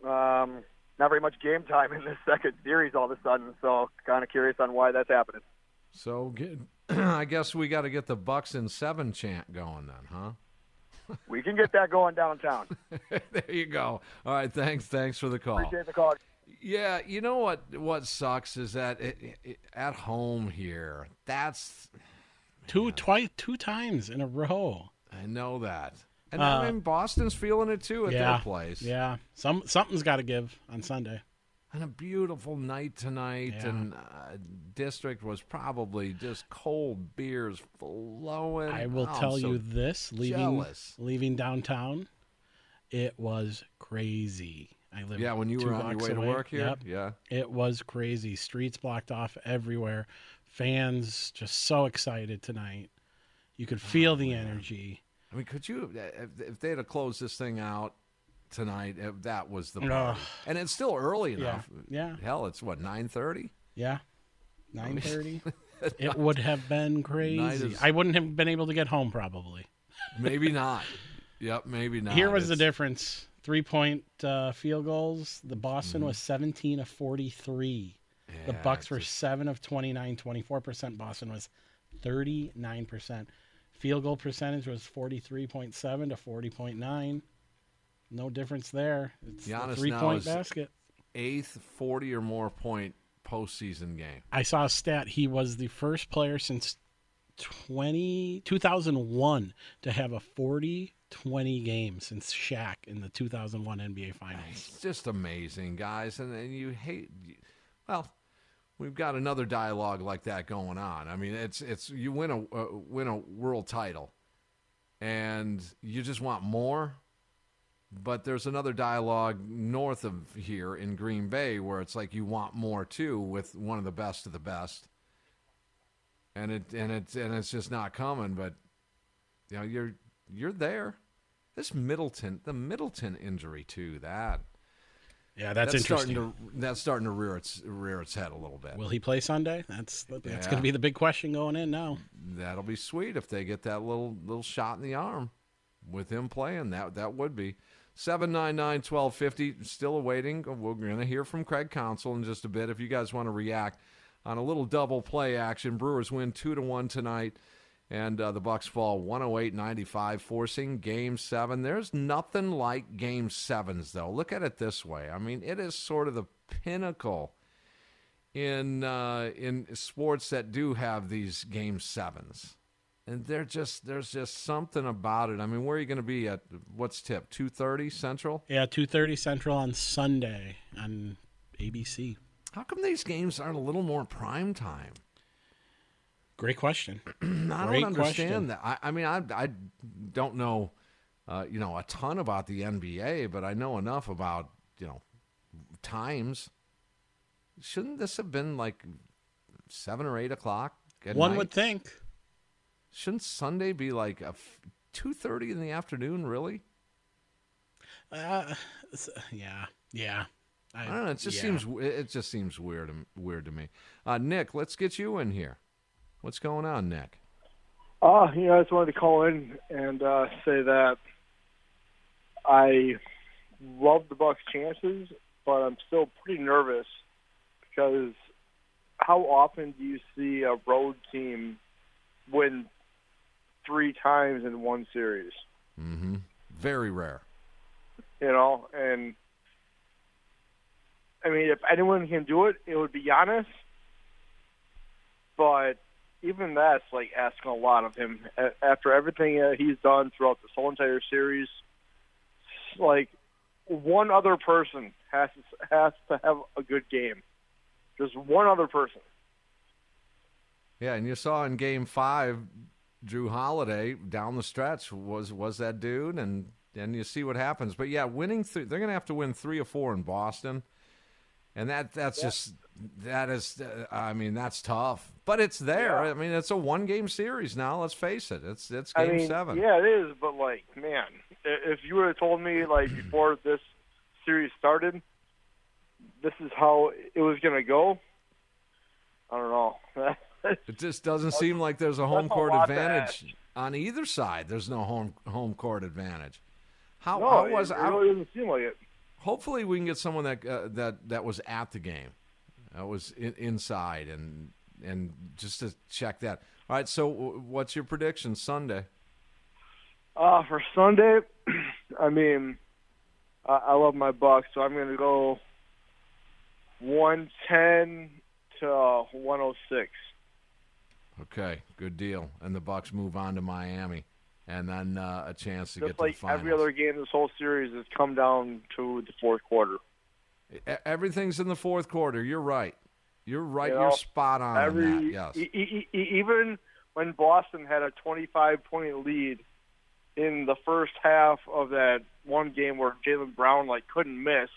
game time in this second series all of a sudden. So kind of curious on why that's happening. So I guess we got to get the Bucks in 7 chant going then, huh? We can get that going downtown. There you go. All right, thanks for the call. Appreciate the call. Yeah, you know what sucks is that at home here, that's two times in a row. I know that. And I mean, Boston's feeling it too at their place. Yeah, something's got to give on Sunday. And a beautiful night tonight, and District was probably just cold beers flowing. I will tell you this, leaving downtown, it was crazy. I lived when you were on your way to work here? Yep. Yeah. It was crazy. Streets blocked off everywhere. Fans just so excited tonight. You could feel the energy. I mean, could you, if they had closed this thing out tonight, that was the party. And it's still early enough. Yeah. Hell, it's what, 9:30? Yeah. 9:30. It would have been crazy. Is, I wouldn't have been able to get home probably. Maybe not. Yep, maybe not. Here was the difference. 3-point field goals. The Boston was 17 of 43. The Bucks were 7 of 29, 24%. Boston was 39%. Field goal percentage was 43.7 to 40.9. No difference there. It's Giannis a 3-point basket. 8th 40 or more point postseason game. I saw a stat. He was the first player since 2001 to have a 40-20 game since Shaq in the 2001 NBA Finals. It's just amazing, guys. And you hate – well, we've got another dialogue like that going on. I mean, it's you win a world title, and you just want more. But there's another dialogue north of here in Green Bay where it's like you want more too with one of the best of the best, and it's just not coming. But you know you're there. The Middleton injury too. That's interesting. That's starting to rear its head a little bit. Will he play Sunday? That's going to be the big question going in now. That'll be sweet if they get that little shot in the arm with him playing. That would be. 799-1250, still awaiting. We're going to hear from Craig Counsell in just a bit. If you guys want to react on a little double play action, Brewers win 2-1 tonight, and the Bucks fall 108-95, forcing Game 7. There's nothing like Game 7s, though. Look at it this way. I mean, it is sort of the pinnacle in sports that do have these Game 7s. And there's just something about it. I mean, where are you going to be at? What's tip? 2:30 Central? Yeah, 2:30 Central on Sunday on ABC. How come these games aren't a little more prime time? Great question. I don't understand that. I mean, I don't know, a ton about the NBA, but I know enough about times. Shouldn't this have been like 7 or 8 o'clock at One night? would think. Shouldn't Sunday be like 2:30 in the afternoon? Really? Yeah. I don't know. It just seems weird to me. Nick, let's get you in here. What's going on, Nick? I just wanted to call in and say that I love the Bucks' chances, but I'm still pretty nervous because how often do you see a road team win 3 times in one series? Mm-hmm. Very rare. And I mean, if anyone can do it, it would be Giannis. But even that's like asking a lot of him. After everything he's done throughout this whole entire series, like one other person has to have a good game. Just one other person. Yeah, and you saw in Game 5, Drew Holiday down the stretch was that dude, and you see what happens. But yeah, winning they're going to have to win 3 or 4 in Boston, and that's tough. But it's there. Yeah. I mean, it's a 1-game series now. Let's face it. It's Game 7. Yeah, it is. But like, man, if you would have told me like before this series started, this is how it was going to go, I don't know. It just doesn't seem like there's a home court advantage on either side. There's no home court advantage. It really doesn't seem like it. Hopefully, we can get someone that was at the game, that was inside, and just to check that. All right. So, what's your prediction Sunday? For Sunday, I mean, I love my Bucks, so I'm going to go 110 to 106. Okay, good deal. And the Bucks move on to Miami, and then a chance to get to like the finals. Every other game this whole series has come down to the fourth quarter. Everything's in the fourth quarter. You're right. You're right. You know, You're spot on that. Yes. Even when Boston had a 25-point lead in the first half of that one game where Jaylen Brown couldn't miss,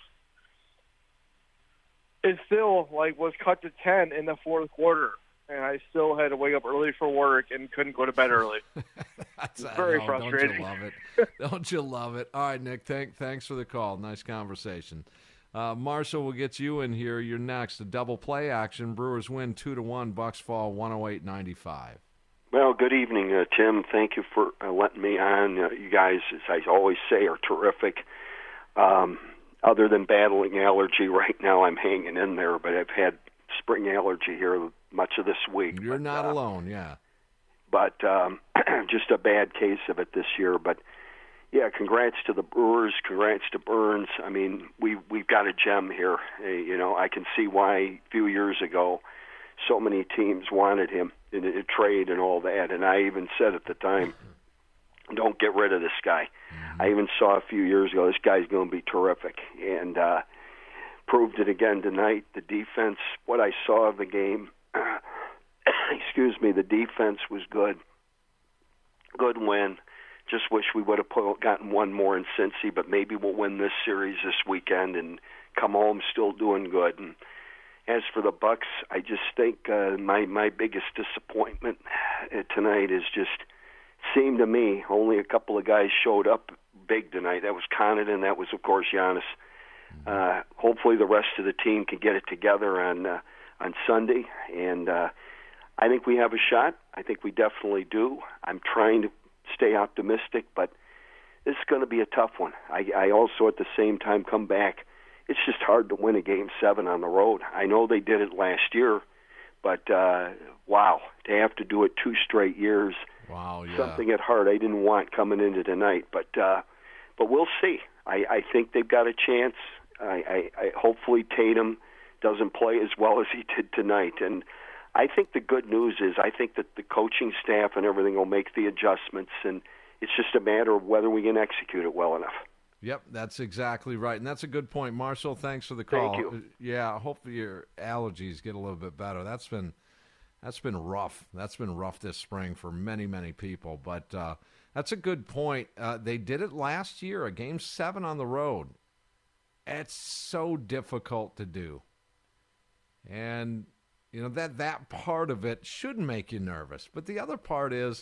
it still was cut to 10 in the fourth quarter, and I still had to wake up early for work and couldn't go to bed early. It's very frustrating. Don't you love it? Don't you love it? All right, Nick. Thanks for the call. Nice conversation. Marshall, we'll get you in here. You're next. A double play action. Brewers win 2-1. Bucks fall 108-95. Well, good evening, Tim. Thank you for letting me on. You guys, as I always say, are terrific. Other than battling allergy right now, I'm hanging in there, but I've had spring allergy here much of this week. You're not alone, yeah. But just a bad case of it this year. But, yeah, congrats to the Brewers. Congrats to Burns. I mean, we've got a gem here. I can see why a few years ago so many teams wanted him in a trade and all that. And I even said at the time, don't get rid of this guy. I even saw a few years ago, this guy's going to be terrific. And proved it again tonight. The defense, what I saw of the game, the defense was good. Good win. Just wish we would have gotten one more in Cincy, but maybe we'll win this series this weekend and come home still doing good. And as for the Bucks, I just think my biggest disappointment tonight is just seemed to me only a couple of guys showed up big tonight. That was Connaughton. That was, of course, Giannis. Hopefully the rest of the team can get it together on Sunday. And I think we have a shot. I think we definitely do. I'm trying to stay optimistic, but this is going to be a tough one. I also at the same time come back. It's just hard to win a Game 7 on the road. I know they did it last year, but wow, to have to do it 2 straight years. Wow, yeah. Something at heart I didn't want coming into tonight, but we'll see. I think they've got a chance. I hopefully Tatum doesn't play as well as he did tonight, and I think the good news is I think that the coaching staff and everything will make the adjustments, and it's just a matter of whether we can execute it well enough. Yep, that's exactly right, and that's a good point. Marshall, thanks for the call. Thank you. Yeah, hopefully your allergies get a little bit better. That's been rough. That's been rough this spring for many, many people, but that's a good point. They did it last year, a Game 7 on the road. It's so difficult to do, and that part of it should make you nervous, but the other part is,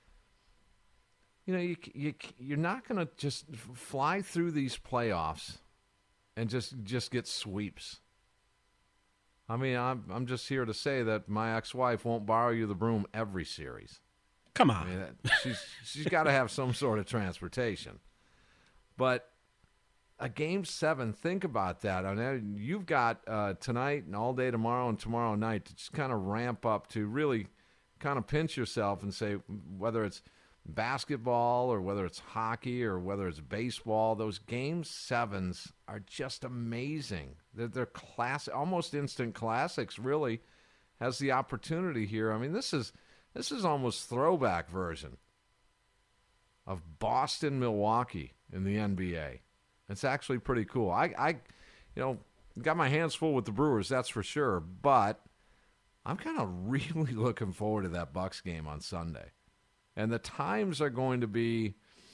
you're not going to just fly through these playoffs and just get sweeps. I mean, I'm just here to say that my ex-wife won't borrow you the broom every series. Come on. I mean, she's got to have some sort of transportation. But a Game 7, think about that. I know you've got tonight and all day tomorrow and tomorrow night to just kind of ramp up to really kind of pinch yourself and say whether it's basketball or whether it's hockey or whether it's baseball, those Game 7s are just amazing. They're classic, almost instant classics, really, has the opportunity here. I mean, this is almost throwback version of Boston-Milwaukee in the NBA. It's actually pretty cool. I got my hands full with the Brewers, that's for sure, but I'm kind of really looking forward to that Bucks game on Sunday. And the times are going to be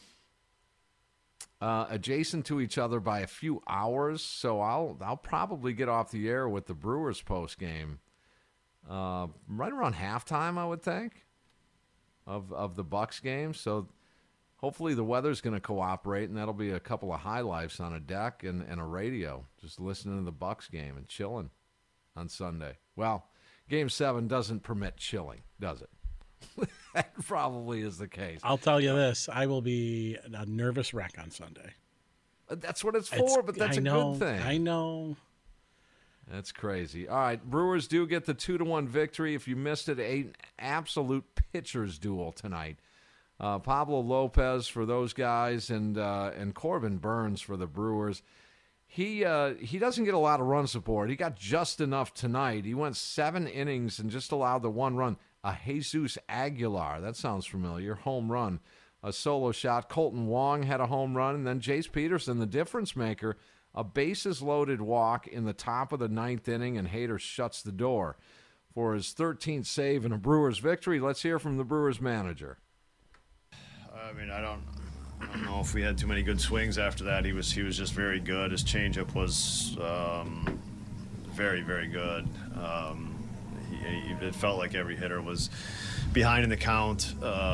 adjacent to each other by a few hours, so I'll probably get off the air with the Brewers post game right around halftime, I would think, of the Bucks game. So hopefully the weather's going to cooperate, and that'll be a couple of high lifes on a deck and a radio, just listening to the Bucks game and chilling on Sunday. Well, Game 7 doesn't permit chilling, does it? That probably is the case. I'll tell you this. I will be a nervous wreck on Sunday. That's what it's for, but that's a good thing. I know. That's crazy. All right, Brewers do get the 2-1 victory. If you missed it, an absolute pitcher's duel tonight. Pablo Lopez for those guys and Corbin Burns for the Brewers. He doesn't get a lot of run support. He got just enough tonight. He went 7 innings and just allowed the 1 run. A Jesus Aguilar, that sounds familiar, home run. a solo shot. Colton Wong had a home run, and then Jace Peterson, the difference maker, a bases-loaded walk in the top of the 9th inning, and Hader shuts the door for his 13th save and a Brewers victory. Let's hear from the Brewers manager. I mean, I don't know if we had too many good swings after that. He was just very good. His changeup was very, very good. It felt like every hitter was behind in the count.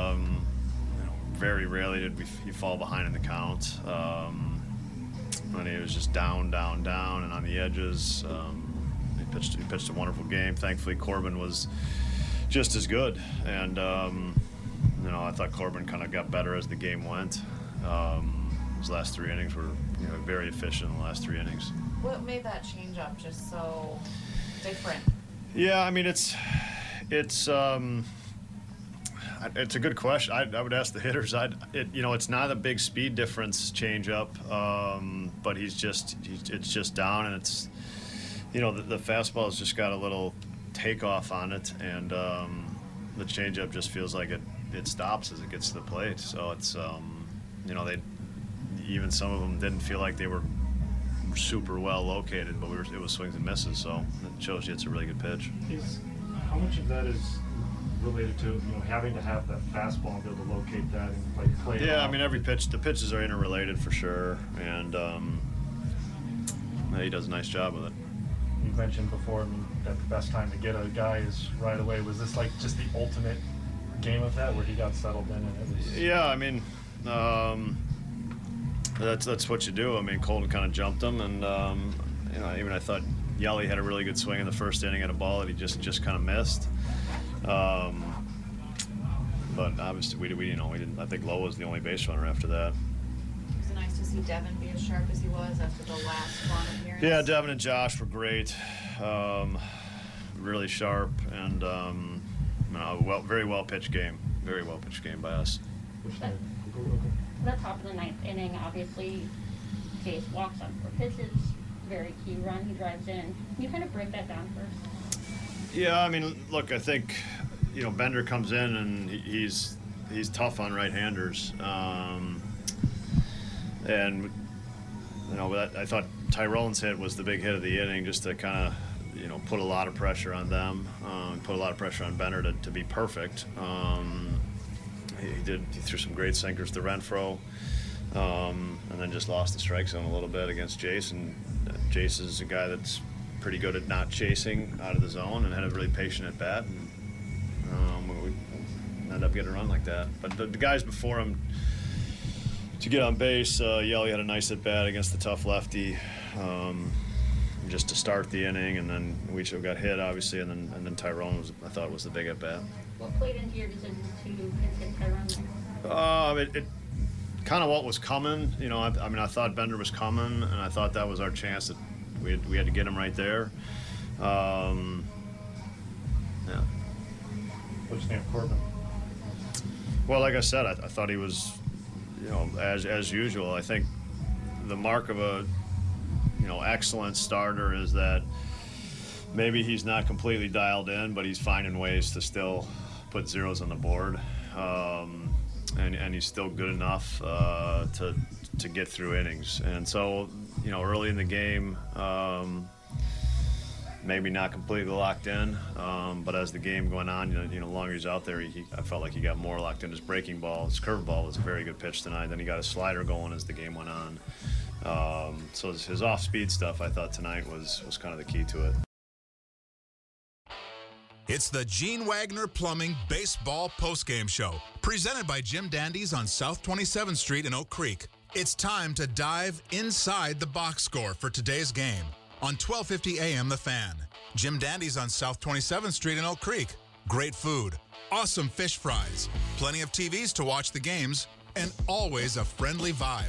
Very rarely did he fall behind in the count. And he was just down, and on the edges. He pitched a wonderful game. Thankfully, Corbin was just as good. And, I thought Corbin kind of got better as the game went. His last 3 innings were very efficient in the last 3 innings. What made that change up just so different? Yeah, I mean, it's a good question. I would ask the hitters. It's not a big speed difference change up, but it's just down, and it's, the fastball has just got a little takeoff on it, and the changeup just feels like it stops as it gets to the plate. So it's, even some of them didn't feel like they were super well located, but it was swings and misses. So it shows you it's a really good pitch. How much of that is related to having to have that fastball and be able to locate that and play it Yeah, off? I mean, the pitches are interrelated for sure, and he does a nice job with it. You mentioned before, that the best time to get a guy is right away. Was this like just the ultimate game of that, where he got settled in and it was? Yeah, I mean, that's what you do. I mean, Colton kind of jumped him, and even I thought Yelly had a really good swing in the first inning at a ball that he just kind of missed. But obviously we didn't. I think Lowe was the only base runner after that. Was it nice to see Devin be as sharp as he was after the last long appearance? Yeah, Devin and Josh were great, really sharp, and very well pitched game. Very well pitched game by us. The top of the 9th inning, obviously, Chase walks on 4 pitches. Very key run. He drives in. Can you kind of break that down first? Yeah, I mean, look, I think, Bender comes in and he's tough on right-handers. And, I thought Tyrone's hit was the big hit of the inning, just to kind of, put a lot of pressure on them, put a lot of pressure on Bender to be perfect. He threw some great sinkers to Renfroe, and then just lost the strike zone a little bit against Jace. And Jace is a guy that's pretty good at not chasing out of the zone, and had a really patient at bat, and we ended up getting a run like that. But the guys before him, to get on base, Yelly had a nice at bat against the tough lefty, just to start the inning, and then Huicho got hit obviously, and then Tyrone I thought was the big at bat. What played into your decision to hit Tyrone? It kind of what was coming. I thought Bender was coming, and I thought that was our chance that we had to get him right there. Yeah. What's your name, Corbin? Well, like I said, I thought he was, as usual. I think the mark of a, excellent starter is that maybe he's not completely dialed in, but he's finding ways to still put zeros on the board. And he's still good enough to get through innings. And so, early in the game, maybe not completely locked in, but as the game going on, the longer he's out there, I felt like he got more locked in. His breaking ball, his curveball was a very good pitch tonight. Then he got a slider going as the game went on. So his off-speed stuff, I thought tonight was kind of the key to it. It's the Gene Wagner Plumbing Baseball Postgame Show, presented by Jim Dandy's on South 27th Street in Oak Creek. It's time to dive inside the box score for today's game on 1250 AM The Fan. Jim Dandy's on South 27th Street in Oak Creek. Great food, awesome fish fries, plenty of TVs to watch the games, and always a friendly vibe.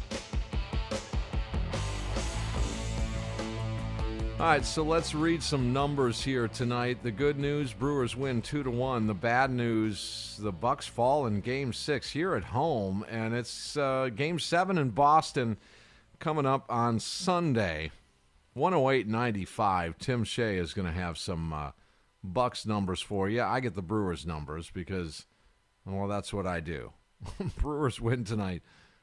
All right, so let's read some numbers here tonight. The good news, Brewers win 2-1. The bad news, the Bucks fall in Game 6 here at home, and it's Game 7 in Boston coming up on Sunday. 108-95. Tim Shea is going to have some Bucks numbers for you. I get the Brewers numbers because, well, that's what I do. Brewers win tonight.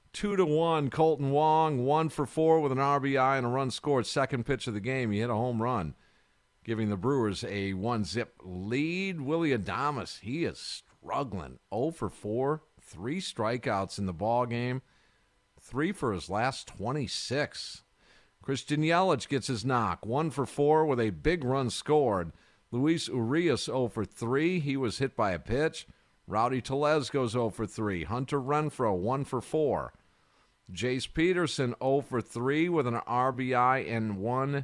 2-1. Colton Wong, 1 for 4 with an RBI and a run scored. Second pitch of the game, he hit a home run, giving the Brewers a 1-zip lead. Willy Adames, he is struggling. 0 for 4, 3 strikeouts in the ball game, 3 for his last 26. Christian Yelich gets his knock, 1 for 4 with a big run scored. Luis Urias 0 for 3. He was hit by a pitch. Rowdy Tellez goes 0 for 3. Hunter Renfroe 1 for 4. Jace Peterson 0 for 3 with an RBI and 1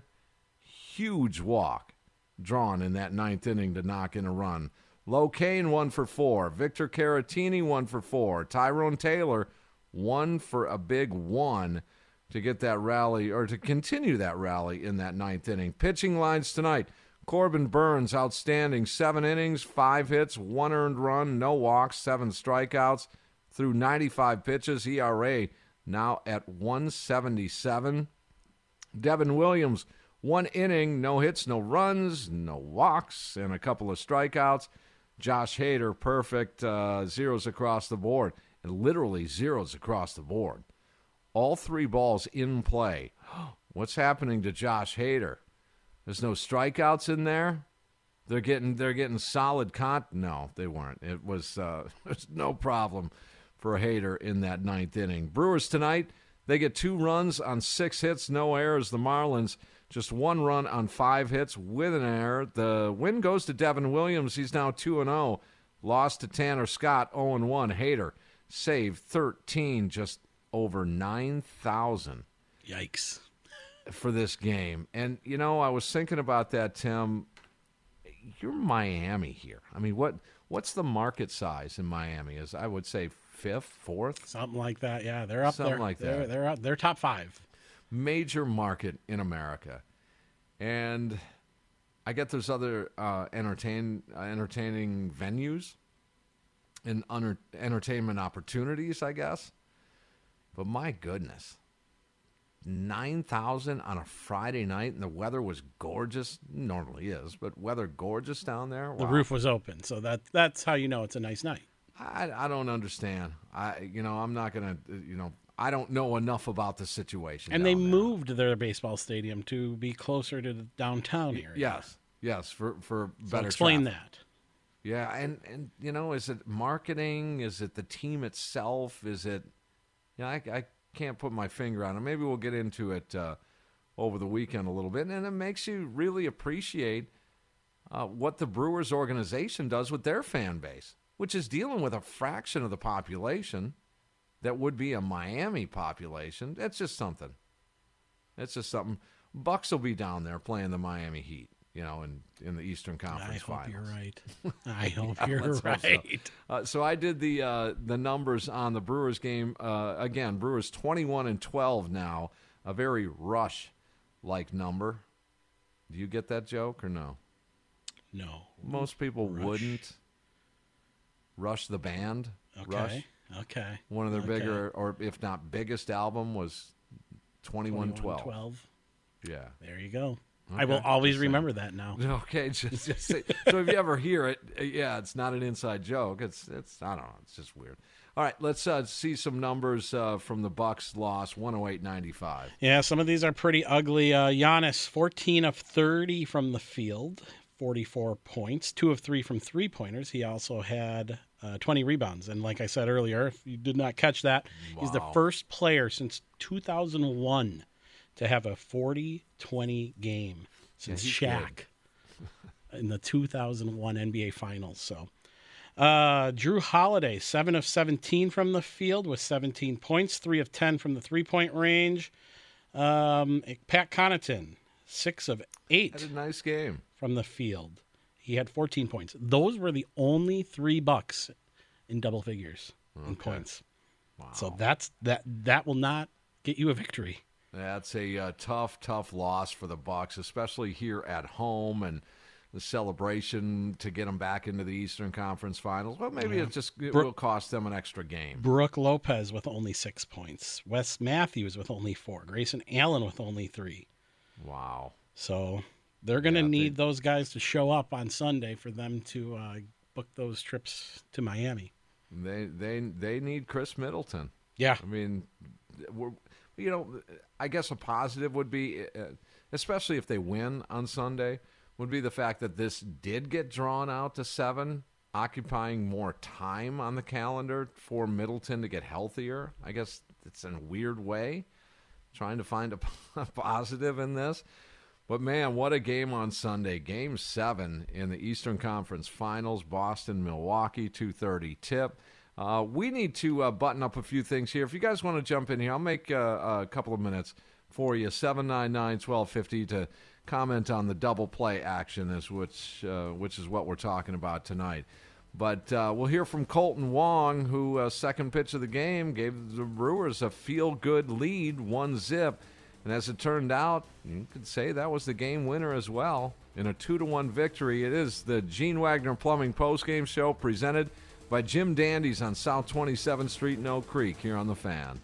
huge walk drawn in that ninth inning to knock in a run. Locane 1 for 4. Victor Caratini 1 for 4. Tyrone Taylor 1 for a big 1 to get that rally, or to continue that rally in that ninth inning. Pitching lines tonight. Corbin Burns, outstanding. 7 innings, 5 hits, 1 earned run, no walks, 7 strikeouts through 95 pitches. ERA now at 1.77. Devin Williams, 1 inning, no hits, no runs, no walks, and a couple of strikeouts. Josh Hader, perfect, zeros across the board, and literally zeros across the board. All 3 balls in play. What's happening to Josh Hader? There's no strikeouts in there. They're getting solid No, they weren't. It was there's no problem for Hader in that ninth inning. Brewers tonight, they get 2 runs on 6 hits, no errors. The Marlins just 1 run on 5 hits with an error. The win goes to Devin Williams. He's now 2-0. Lost to Tanner Scott 0-1. Hader saved 13, just over 9,000. Yikes. For this game. And, you know, I was thinking about that, Tim. You're Miami here. I mean, what's the market size in Miami? Is I would say 5th, 4th? Something like that, yeah. They're up there. Something like that. They're top 5. Major market in America. And I get there's other entertaining venues and entertainment opportunities, I guess. But my goodness. 9,000 on a Friday night, and the weather was gorgeous. Normally is, but weather gorgeous down there. Wow. The roof was open, so that's how you know it's a nice night. I don't understand. I'm not gonna. I don't know enough about the situation. And they moved their baseball stadium to be closer to the downtown area. Yes, for better. So explain traffic. that. Yeah, and is it marketing? Is it the team itself? Is it? I can't put my finger on it. Maybe we'll get into it over the weekend a little bit, and it makes you really appreciate what the Brewers organization does with their fan base, which is dealing with a fraction of the population that would be a Miami population. It's just something. Bucks will be down there playing the Miami Heat, in the Eastern Conference Finals. I hope you're right. So I did the numbers on the Brewers game. Again, Brewers 21-12 now, a very Rush-like number. Do you get that joke or no? No. Most people wouldn't. Rush the band. Okay. Rush. Okay. One of their bigger, or if not biggest, album was 21-12. Yeah. There you go. Okay. I will always remember that now. Okay, just say, so if you ever hear it, it's not an inside joke. It's I don't know. It's just weird. All right, let's see some numbers from the Bucks' loss, 108-95. Yeah, some of these are pretty ugly. Giannis, 14 of 30 from the field, 44 points, 2 of 3 from three-pointers. He also had 20 rebounds. And like I said earlier, if you did not catch that, he's the first player since 2001 to have a 40-20 game since Shaq in the 2001 NBA Finals. So, Drew Holiday, 7 of 17 from the field with 17 points, 3 of 10 from the three-point range. Pat Connaughton, 6 of 8. Had a nice game from the field. He had 14 points. Those were the only 3 Bucks in double figures in points. Wow. So that will not get you a victory. That's a tough loss for the Bucks, especially here at home, and the celebration to get them back into the Eastern Conference Finals. Well, maybe it will cost them an extra game. Brooke Lopez with only 6 points. Wes Matthews with only 4. Grayson Allen with only 3. Wow. So they're going to need those guys to show up on Sunday for them to book those trips to Miami. They need Chris Middleton. Yeah. I mean, I guess a positive would be, especially if they win on Sunday, would be the fact that this did get drawn out to 7, occupying more time on the calendar for Middleton to get healthier. I guess it's in a weird way, trying to find a positive in this. But, man, what a game on Sunday. Game 7 in the Eastern Conference Finals, Boston-Milwaukee, 2:30 tip. We need to button up a few things here. If you guys want to jump in here, I'll make a couple of minutes for you. 799-1250 to comment on the double play action, which is what we're talking about tonight. But we'll hear from Colton Wong, who second pitch of the game gave the Brewers a feel-good lead, 1-0. And as it turned out, you could say that was the game winner as well. In a 2-1 victory, it is the Gene Wagner Plumbing postgame show presented by Jim Dandy's on South 27th Street in Oak Creek here on The Fan.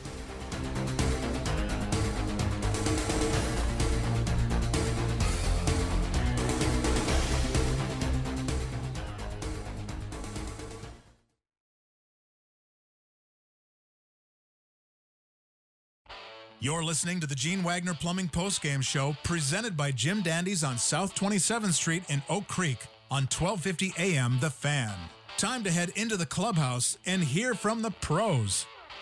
You're listening to the Gene Wagner Plumbing postgame show presented by Jim Dandy's on South 27th Street in Oak Creek on 1250 AM The Fan. Time to head into the clubhouse and hear from the pros.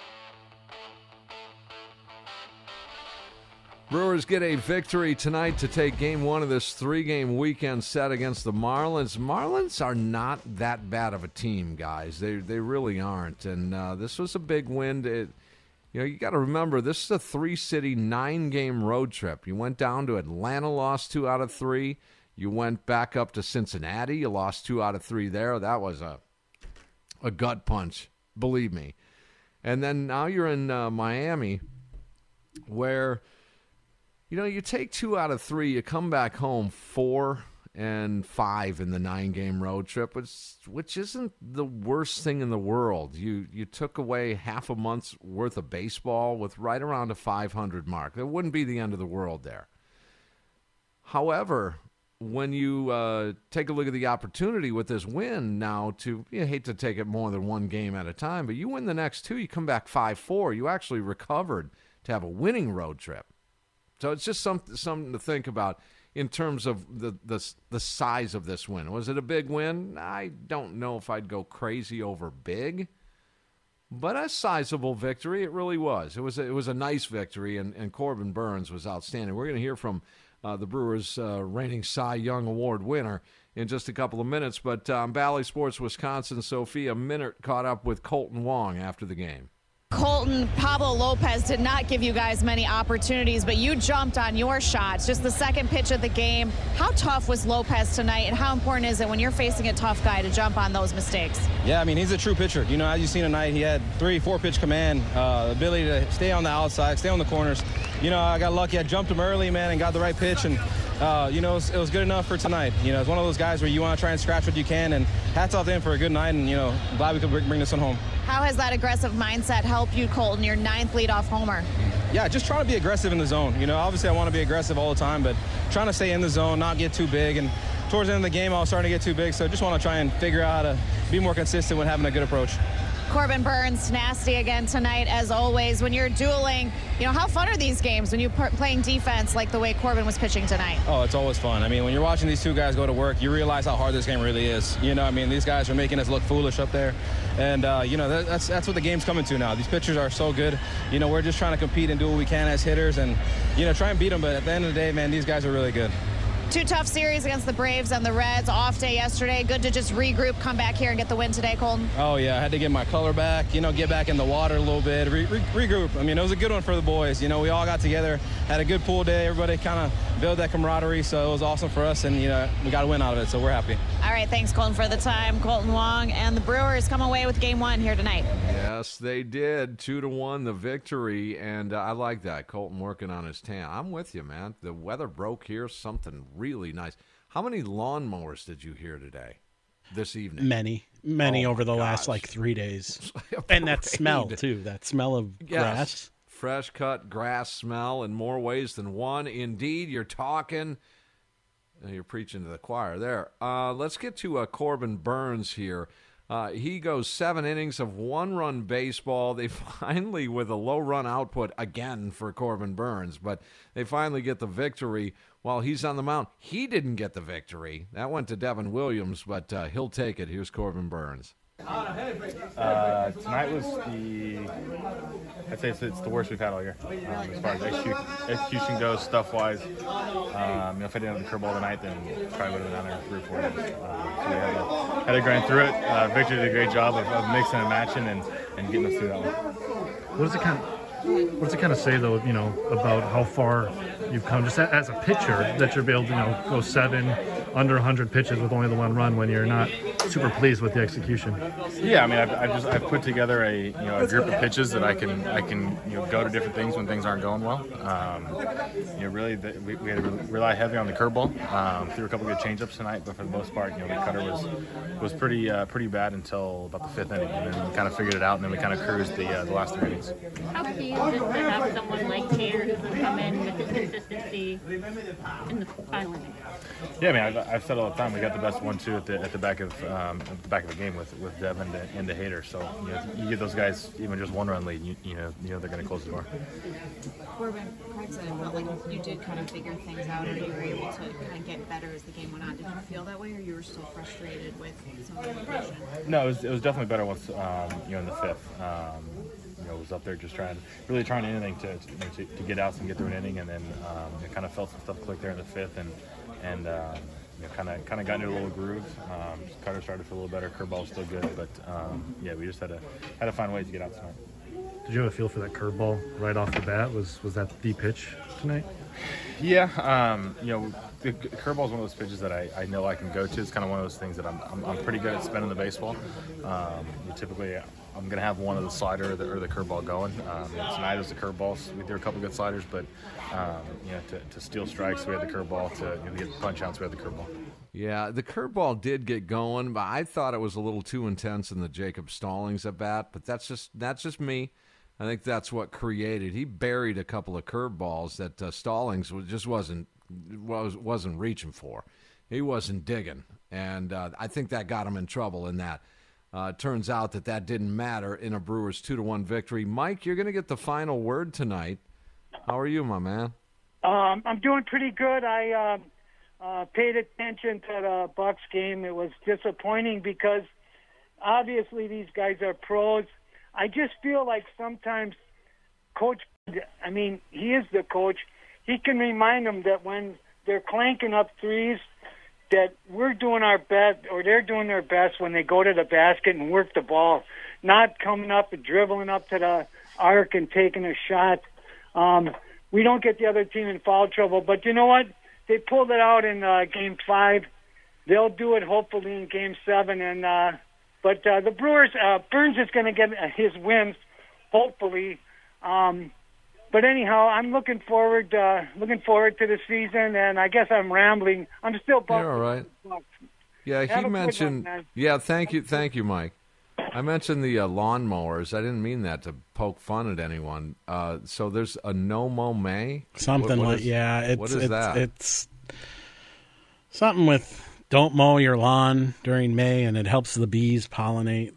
Brewers get a victory tonight to take game 1 of this 3-game weekend set against the Marlins. Marlins are not that bad of a team, guys. They really aren't. And this was a big win. You got to remember, this is a 3-city, 9-game road trip. You went down to Atlanta, lost 2 out of 3. You went back up to Cincinnati. You lost 2 out of 3 there. That was a gut punch, believe me. And then now you're in Miami, where, you take 2 out of 3. You come back home 4-5 in the 9-game road trip, which isn't the worst thing in the world. You took away half a month's worth of baseball with right around a 500 mark. It wouldn't be the end of the world there. However, when you take a look at the opportunity with this win now you hate to take it more than one game at a time, but you win the next 2, you come back 5-4. You actually recovered to have a winning road trip. So it's just something to think about in terms of the size of this win. Was it a big win? I don't know if I'd go crazy over big, but a sizable victory it really was. It was a nice victory, and Corbin Burns was outstanding. We're going to hear from the Brewers' reigning Cy Young Award winner in just a couple of minutes. But Bally Sports Wisconsin, Sophia Minert caught up with Colton Wong after the game. Colton, Pablo Lopez did not give you guys many opportunities, but you jumped on your shots. Just the second pitch of the game. How tough was Lopez tonight, and how important is it when you're facing a tough guy to jump on those mistakes? Yeah, I mean, he's a true pitcher. As you've seen tonight, he had 3-4 pitch command, ability to stay on the outside, stay on the corners. I got lucky. I jumped him early, man, and got the right pitch, and it was good enough for tonight. It's one of those guys where you want to try and scratch what you can, and hats off to him for a good night, and, glad we could bring this one home. How has that aggressive mindset helped you, Colton, your 9th leadoff homer? Yeah, just trying to be aggressive in the zone. Obviously I want to be aggressive all the time, but trying to stay in the zone, not get too big. And towards the end of the game, I was starting to get too big, so just want to try and figure out how to be more consistent with having a good approach. Corbin Burns, nasty again tonight, as always. When you're dueling, how fun are these games when you're playing defense like the way Corbin was pitching tonight? Oh, it's always fun. I mean, when you're watching these 2 guys go to work, you realize how hard this game really is. These guys are making us look foolish up there. And, that's what the game's coming to now. These pitchers are so good. We're just trying to compete and do what we can as hitters and, try and beat them. But at the end of the day, man, these guys are really good. 2 tough series against the Braves and the Reds. Off day yesterday. Good to just regroup, come back here and get the win today, Colton. Oh, yeah. I had to get my color back, get back in the water a little bit, regroup. I mean, it was a good one for the boys. We all got together, had a good pool day. Everybody kind of built that camaraderie, so it was awesome for us, and, we got a win out of it, so we're happy. All right, thanks, Colton, for the time. Colton Wong and the Brewers come away with game 1 here tonight. Yes, they did. 2-1 the victory, and I like that. Colton working on his tan. I'm with you, man. The weather broke here, something really nice. How many lawnmowers did you hear today, this evening? Many over the last 3 days. And that smell, too. That smell of grass. Fresh cut grass smell in more ways than one. Indeed, you're talking. You're preaching to the choir there. Let's get to Corbin Burns here. He goes 7 innings of 1-run baseball. They finally, with a low run output again for Corbin Burnes, but they finally get the victory while he's on the mound. He didn't get the victory. That went to Devin Williams, but he'll take it. Here's Corbin Burnes. Tonight was I'd say it's the worst we've had all year as far as execution goes, stuff-wise. If I didn't have the curveball tonight, then probably would have been down there 3 or 4 days. So we had to grind through it. Victor did a great job of mixing and matching and getting us through that one. What does it kind of say, though, about how far you've come, just as a pitcher, that you're able to, go 7 under 100 pitches with only the 1 run when you're not super pleased with the execution? Yeah, I mean, I've put together a group of pitches that I can go to different things when things aren't going well. Really, we had to rely heavy on the curveball. Threw a couple good changeups tonight, but for the most part, the cutter was pretty bad until about the 5th inning, and then we kind of figured it out, and then we kind of cruised the last 3 innings. How key is it to have someone like Taylor who can come in with his consistency in the final inning? Yeah, I mean, I've said all the time we got the best 1-2 at the back of the game with Devin and Hader. So you get those guys even just 1-run lead, you know they're going to close the door. Corbin, Craig said it felt like you did kind of figure things out, or you were able to kind of get better as the game went on. Did you feel that way, or you were still frustrated with some of the rotation? No, it was definitely better once in the 5th. Was up there just trying anything to get outs and get through an inning, and then kind of felt some stuff click there in the 5th, and kind of got into a little groove. Cutter started to feel a little better. Curveball was still good, but we just had to find ways to get out tonight. Did you have a feel for that curveball right off the bat? Was that the pitch tonight? Yeah, the curveball is one of those pitches that I know I can go to. It's kind of one of those things that I'm pretty good at spinning the baseball. Typically, I'm going to have one of the slider or the curveball going. Tonight it was the curveballs. We threw a couple good sliders, but to steal strikes, we had the curveball. To get punch outs, we had the curveball. Yeah, the curveball did get going, but I thought it was a little too intense in the Jacob Stallings at bat. But that's just me. I think that's what created. He buried a couple of curveballs that Stallings just wasn't reaching for. He wasn't digging, and I think that got him in trouble in that. Turns out that didn't matter in a Brewers 2-1 victory. Mike, you're going to get the final word tonight. How are you, my man? I'm doing pretty good. I paid attention to the Bucs game. It was disappointing because obviously these guys are pros. I just feel like sometimes Coach, he is the coach. He can remind them that when they're clanking up threes, that we're doing our best, or they're doing their best when they go to the basket and work the ball, not coming up and dribbling up to the arc and taking a shot. We don't get the other team in foul trouble, but you know what? They pulled it out in Game 5. They'll do it hopefully in Game 7, but the Brewers, Burnes is going to get his wins, hopefully. But anyhow, I'm looking forward to the season, and I guess I'm rambling. I'm still bummed. You're all right. Yeah, he mentioned. Thank you, Mike. I mentioned the lawnmowers. I didn't mean that to poke fun at anyone. So there's a No Mow May? Something what like is, yeah. What is that? It's something with don't mow your lawn during May, and it helps the bees pollinate.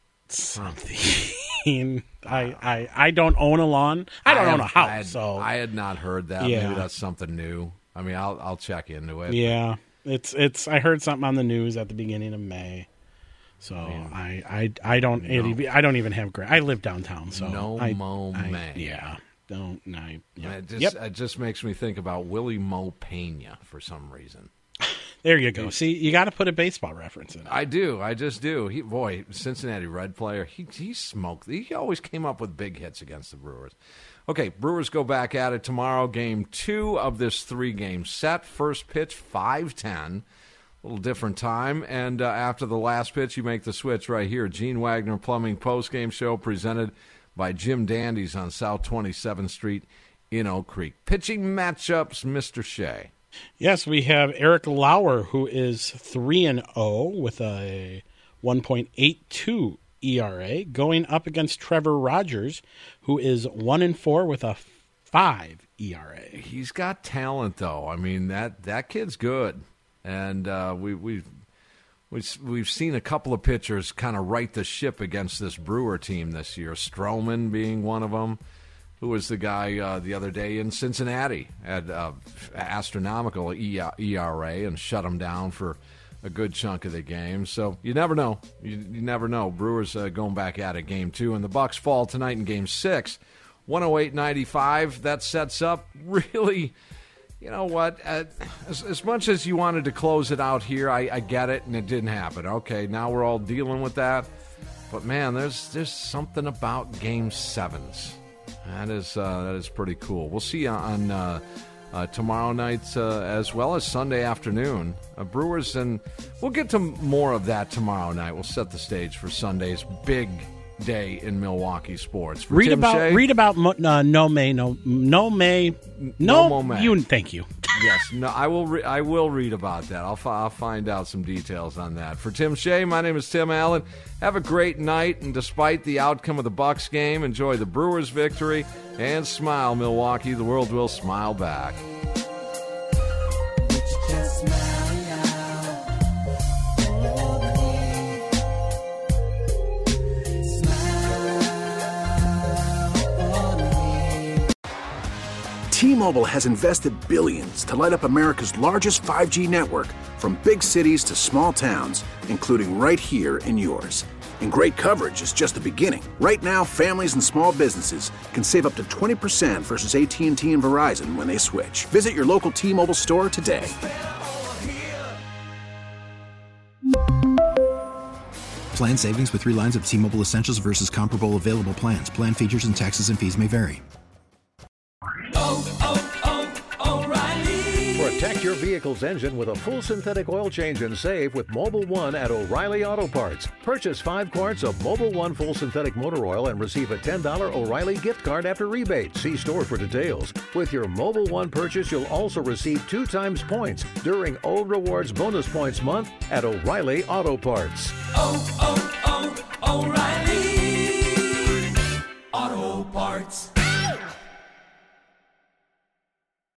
Something. I don't own a lawn. I don't own a house. I had not heard that. Yeah. Maybe that's something new. I mean, I'll check into it. Yeah, it's. I heard something on the news at the beginning of May. So I don't even have grass. I live downtown, so No Mow May. Yeah, don't. It just makes me think about Willie Mo Pena for some reason. There you go. See, you got to put a baseball reference in it. I do. I just do. Cincinnati Red player. He smoked. He always came up with big hits against the Brewers. Okay, Brewers go back at it tomorrow. Game 2 of this 3-game set. First pitch, 5:10. A little different time. And after the last pitch, you make the switch right here. Gene Wagner Plumbing postgame show presented by Jim Dandy's on South 27th Street in Oak Creek. Pitching matchups, Mr. Shea. Yes, we have Eric Lauer, who is 3-0 with a 1.82 ERA, going up against Trevor Rogers, who is 1-4 with a 5 ERA. He's got talent, though. I mean, that kid's good, and we've seen a couple of pitchers kind of right the ship against this Brewer team this year. Stroman being one of them, who was the guy the other day in Cincinnati, had astronomical ERA and shut him down for a good chunk of the game. So you never know. You never know. Brewers going back at it game 2, and the Bucks fall tonight in game 6. 108-95. That sets up really, you know what, as much as you wanted to close it out here, I get it, and it didn't happen. Okay, now we're all dealing with that. But, man, there's something about game 7s. That is pretty cool. We'll see you on tomorrow night as well as Sunday afternoon. Brewers, and we'll get to more of that tomorrow night. We'll set the stage for Sunday's big day in Milwaukee sports. For read about No May. Thank you. Yes, no, I will read about that. I'll find out some details on that. For Tim Shea, my name is Tim Allen. Have a great night, and despite the outcome of the Bucks game, enjoy the Brewers' victory and smile, Milwaukee. The world will smile back. T-Mobile has invested billions to light up America's largest 5G network, from big cities to small towns, including right here in yours. And great coverage is just the beginning. Right now, families and small businesses can save up to 20% versus AT&T and Verizon when they switch. Visit your local T-Mobile store today. Plan savings with 3 lines of T-Mobile Essentials versus comparable available plans. Plan features and taxes and fees may vary. Protect your vehicle's engine with a full synthetic oil change and save with Mobil 1 at O'Reilly Auto Parts. Purchase 5 quarts of Mobil 1 full synthetic motor oil and receive a $10 O'Reilly gift card after rebate. See store for details. With your Mobil 1 purchase, you'll also receive 2 times points during O Rewards Bonus Points Month at O'Reilly Auto Parts.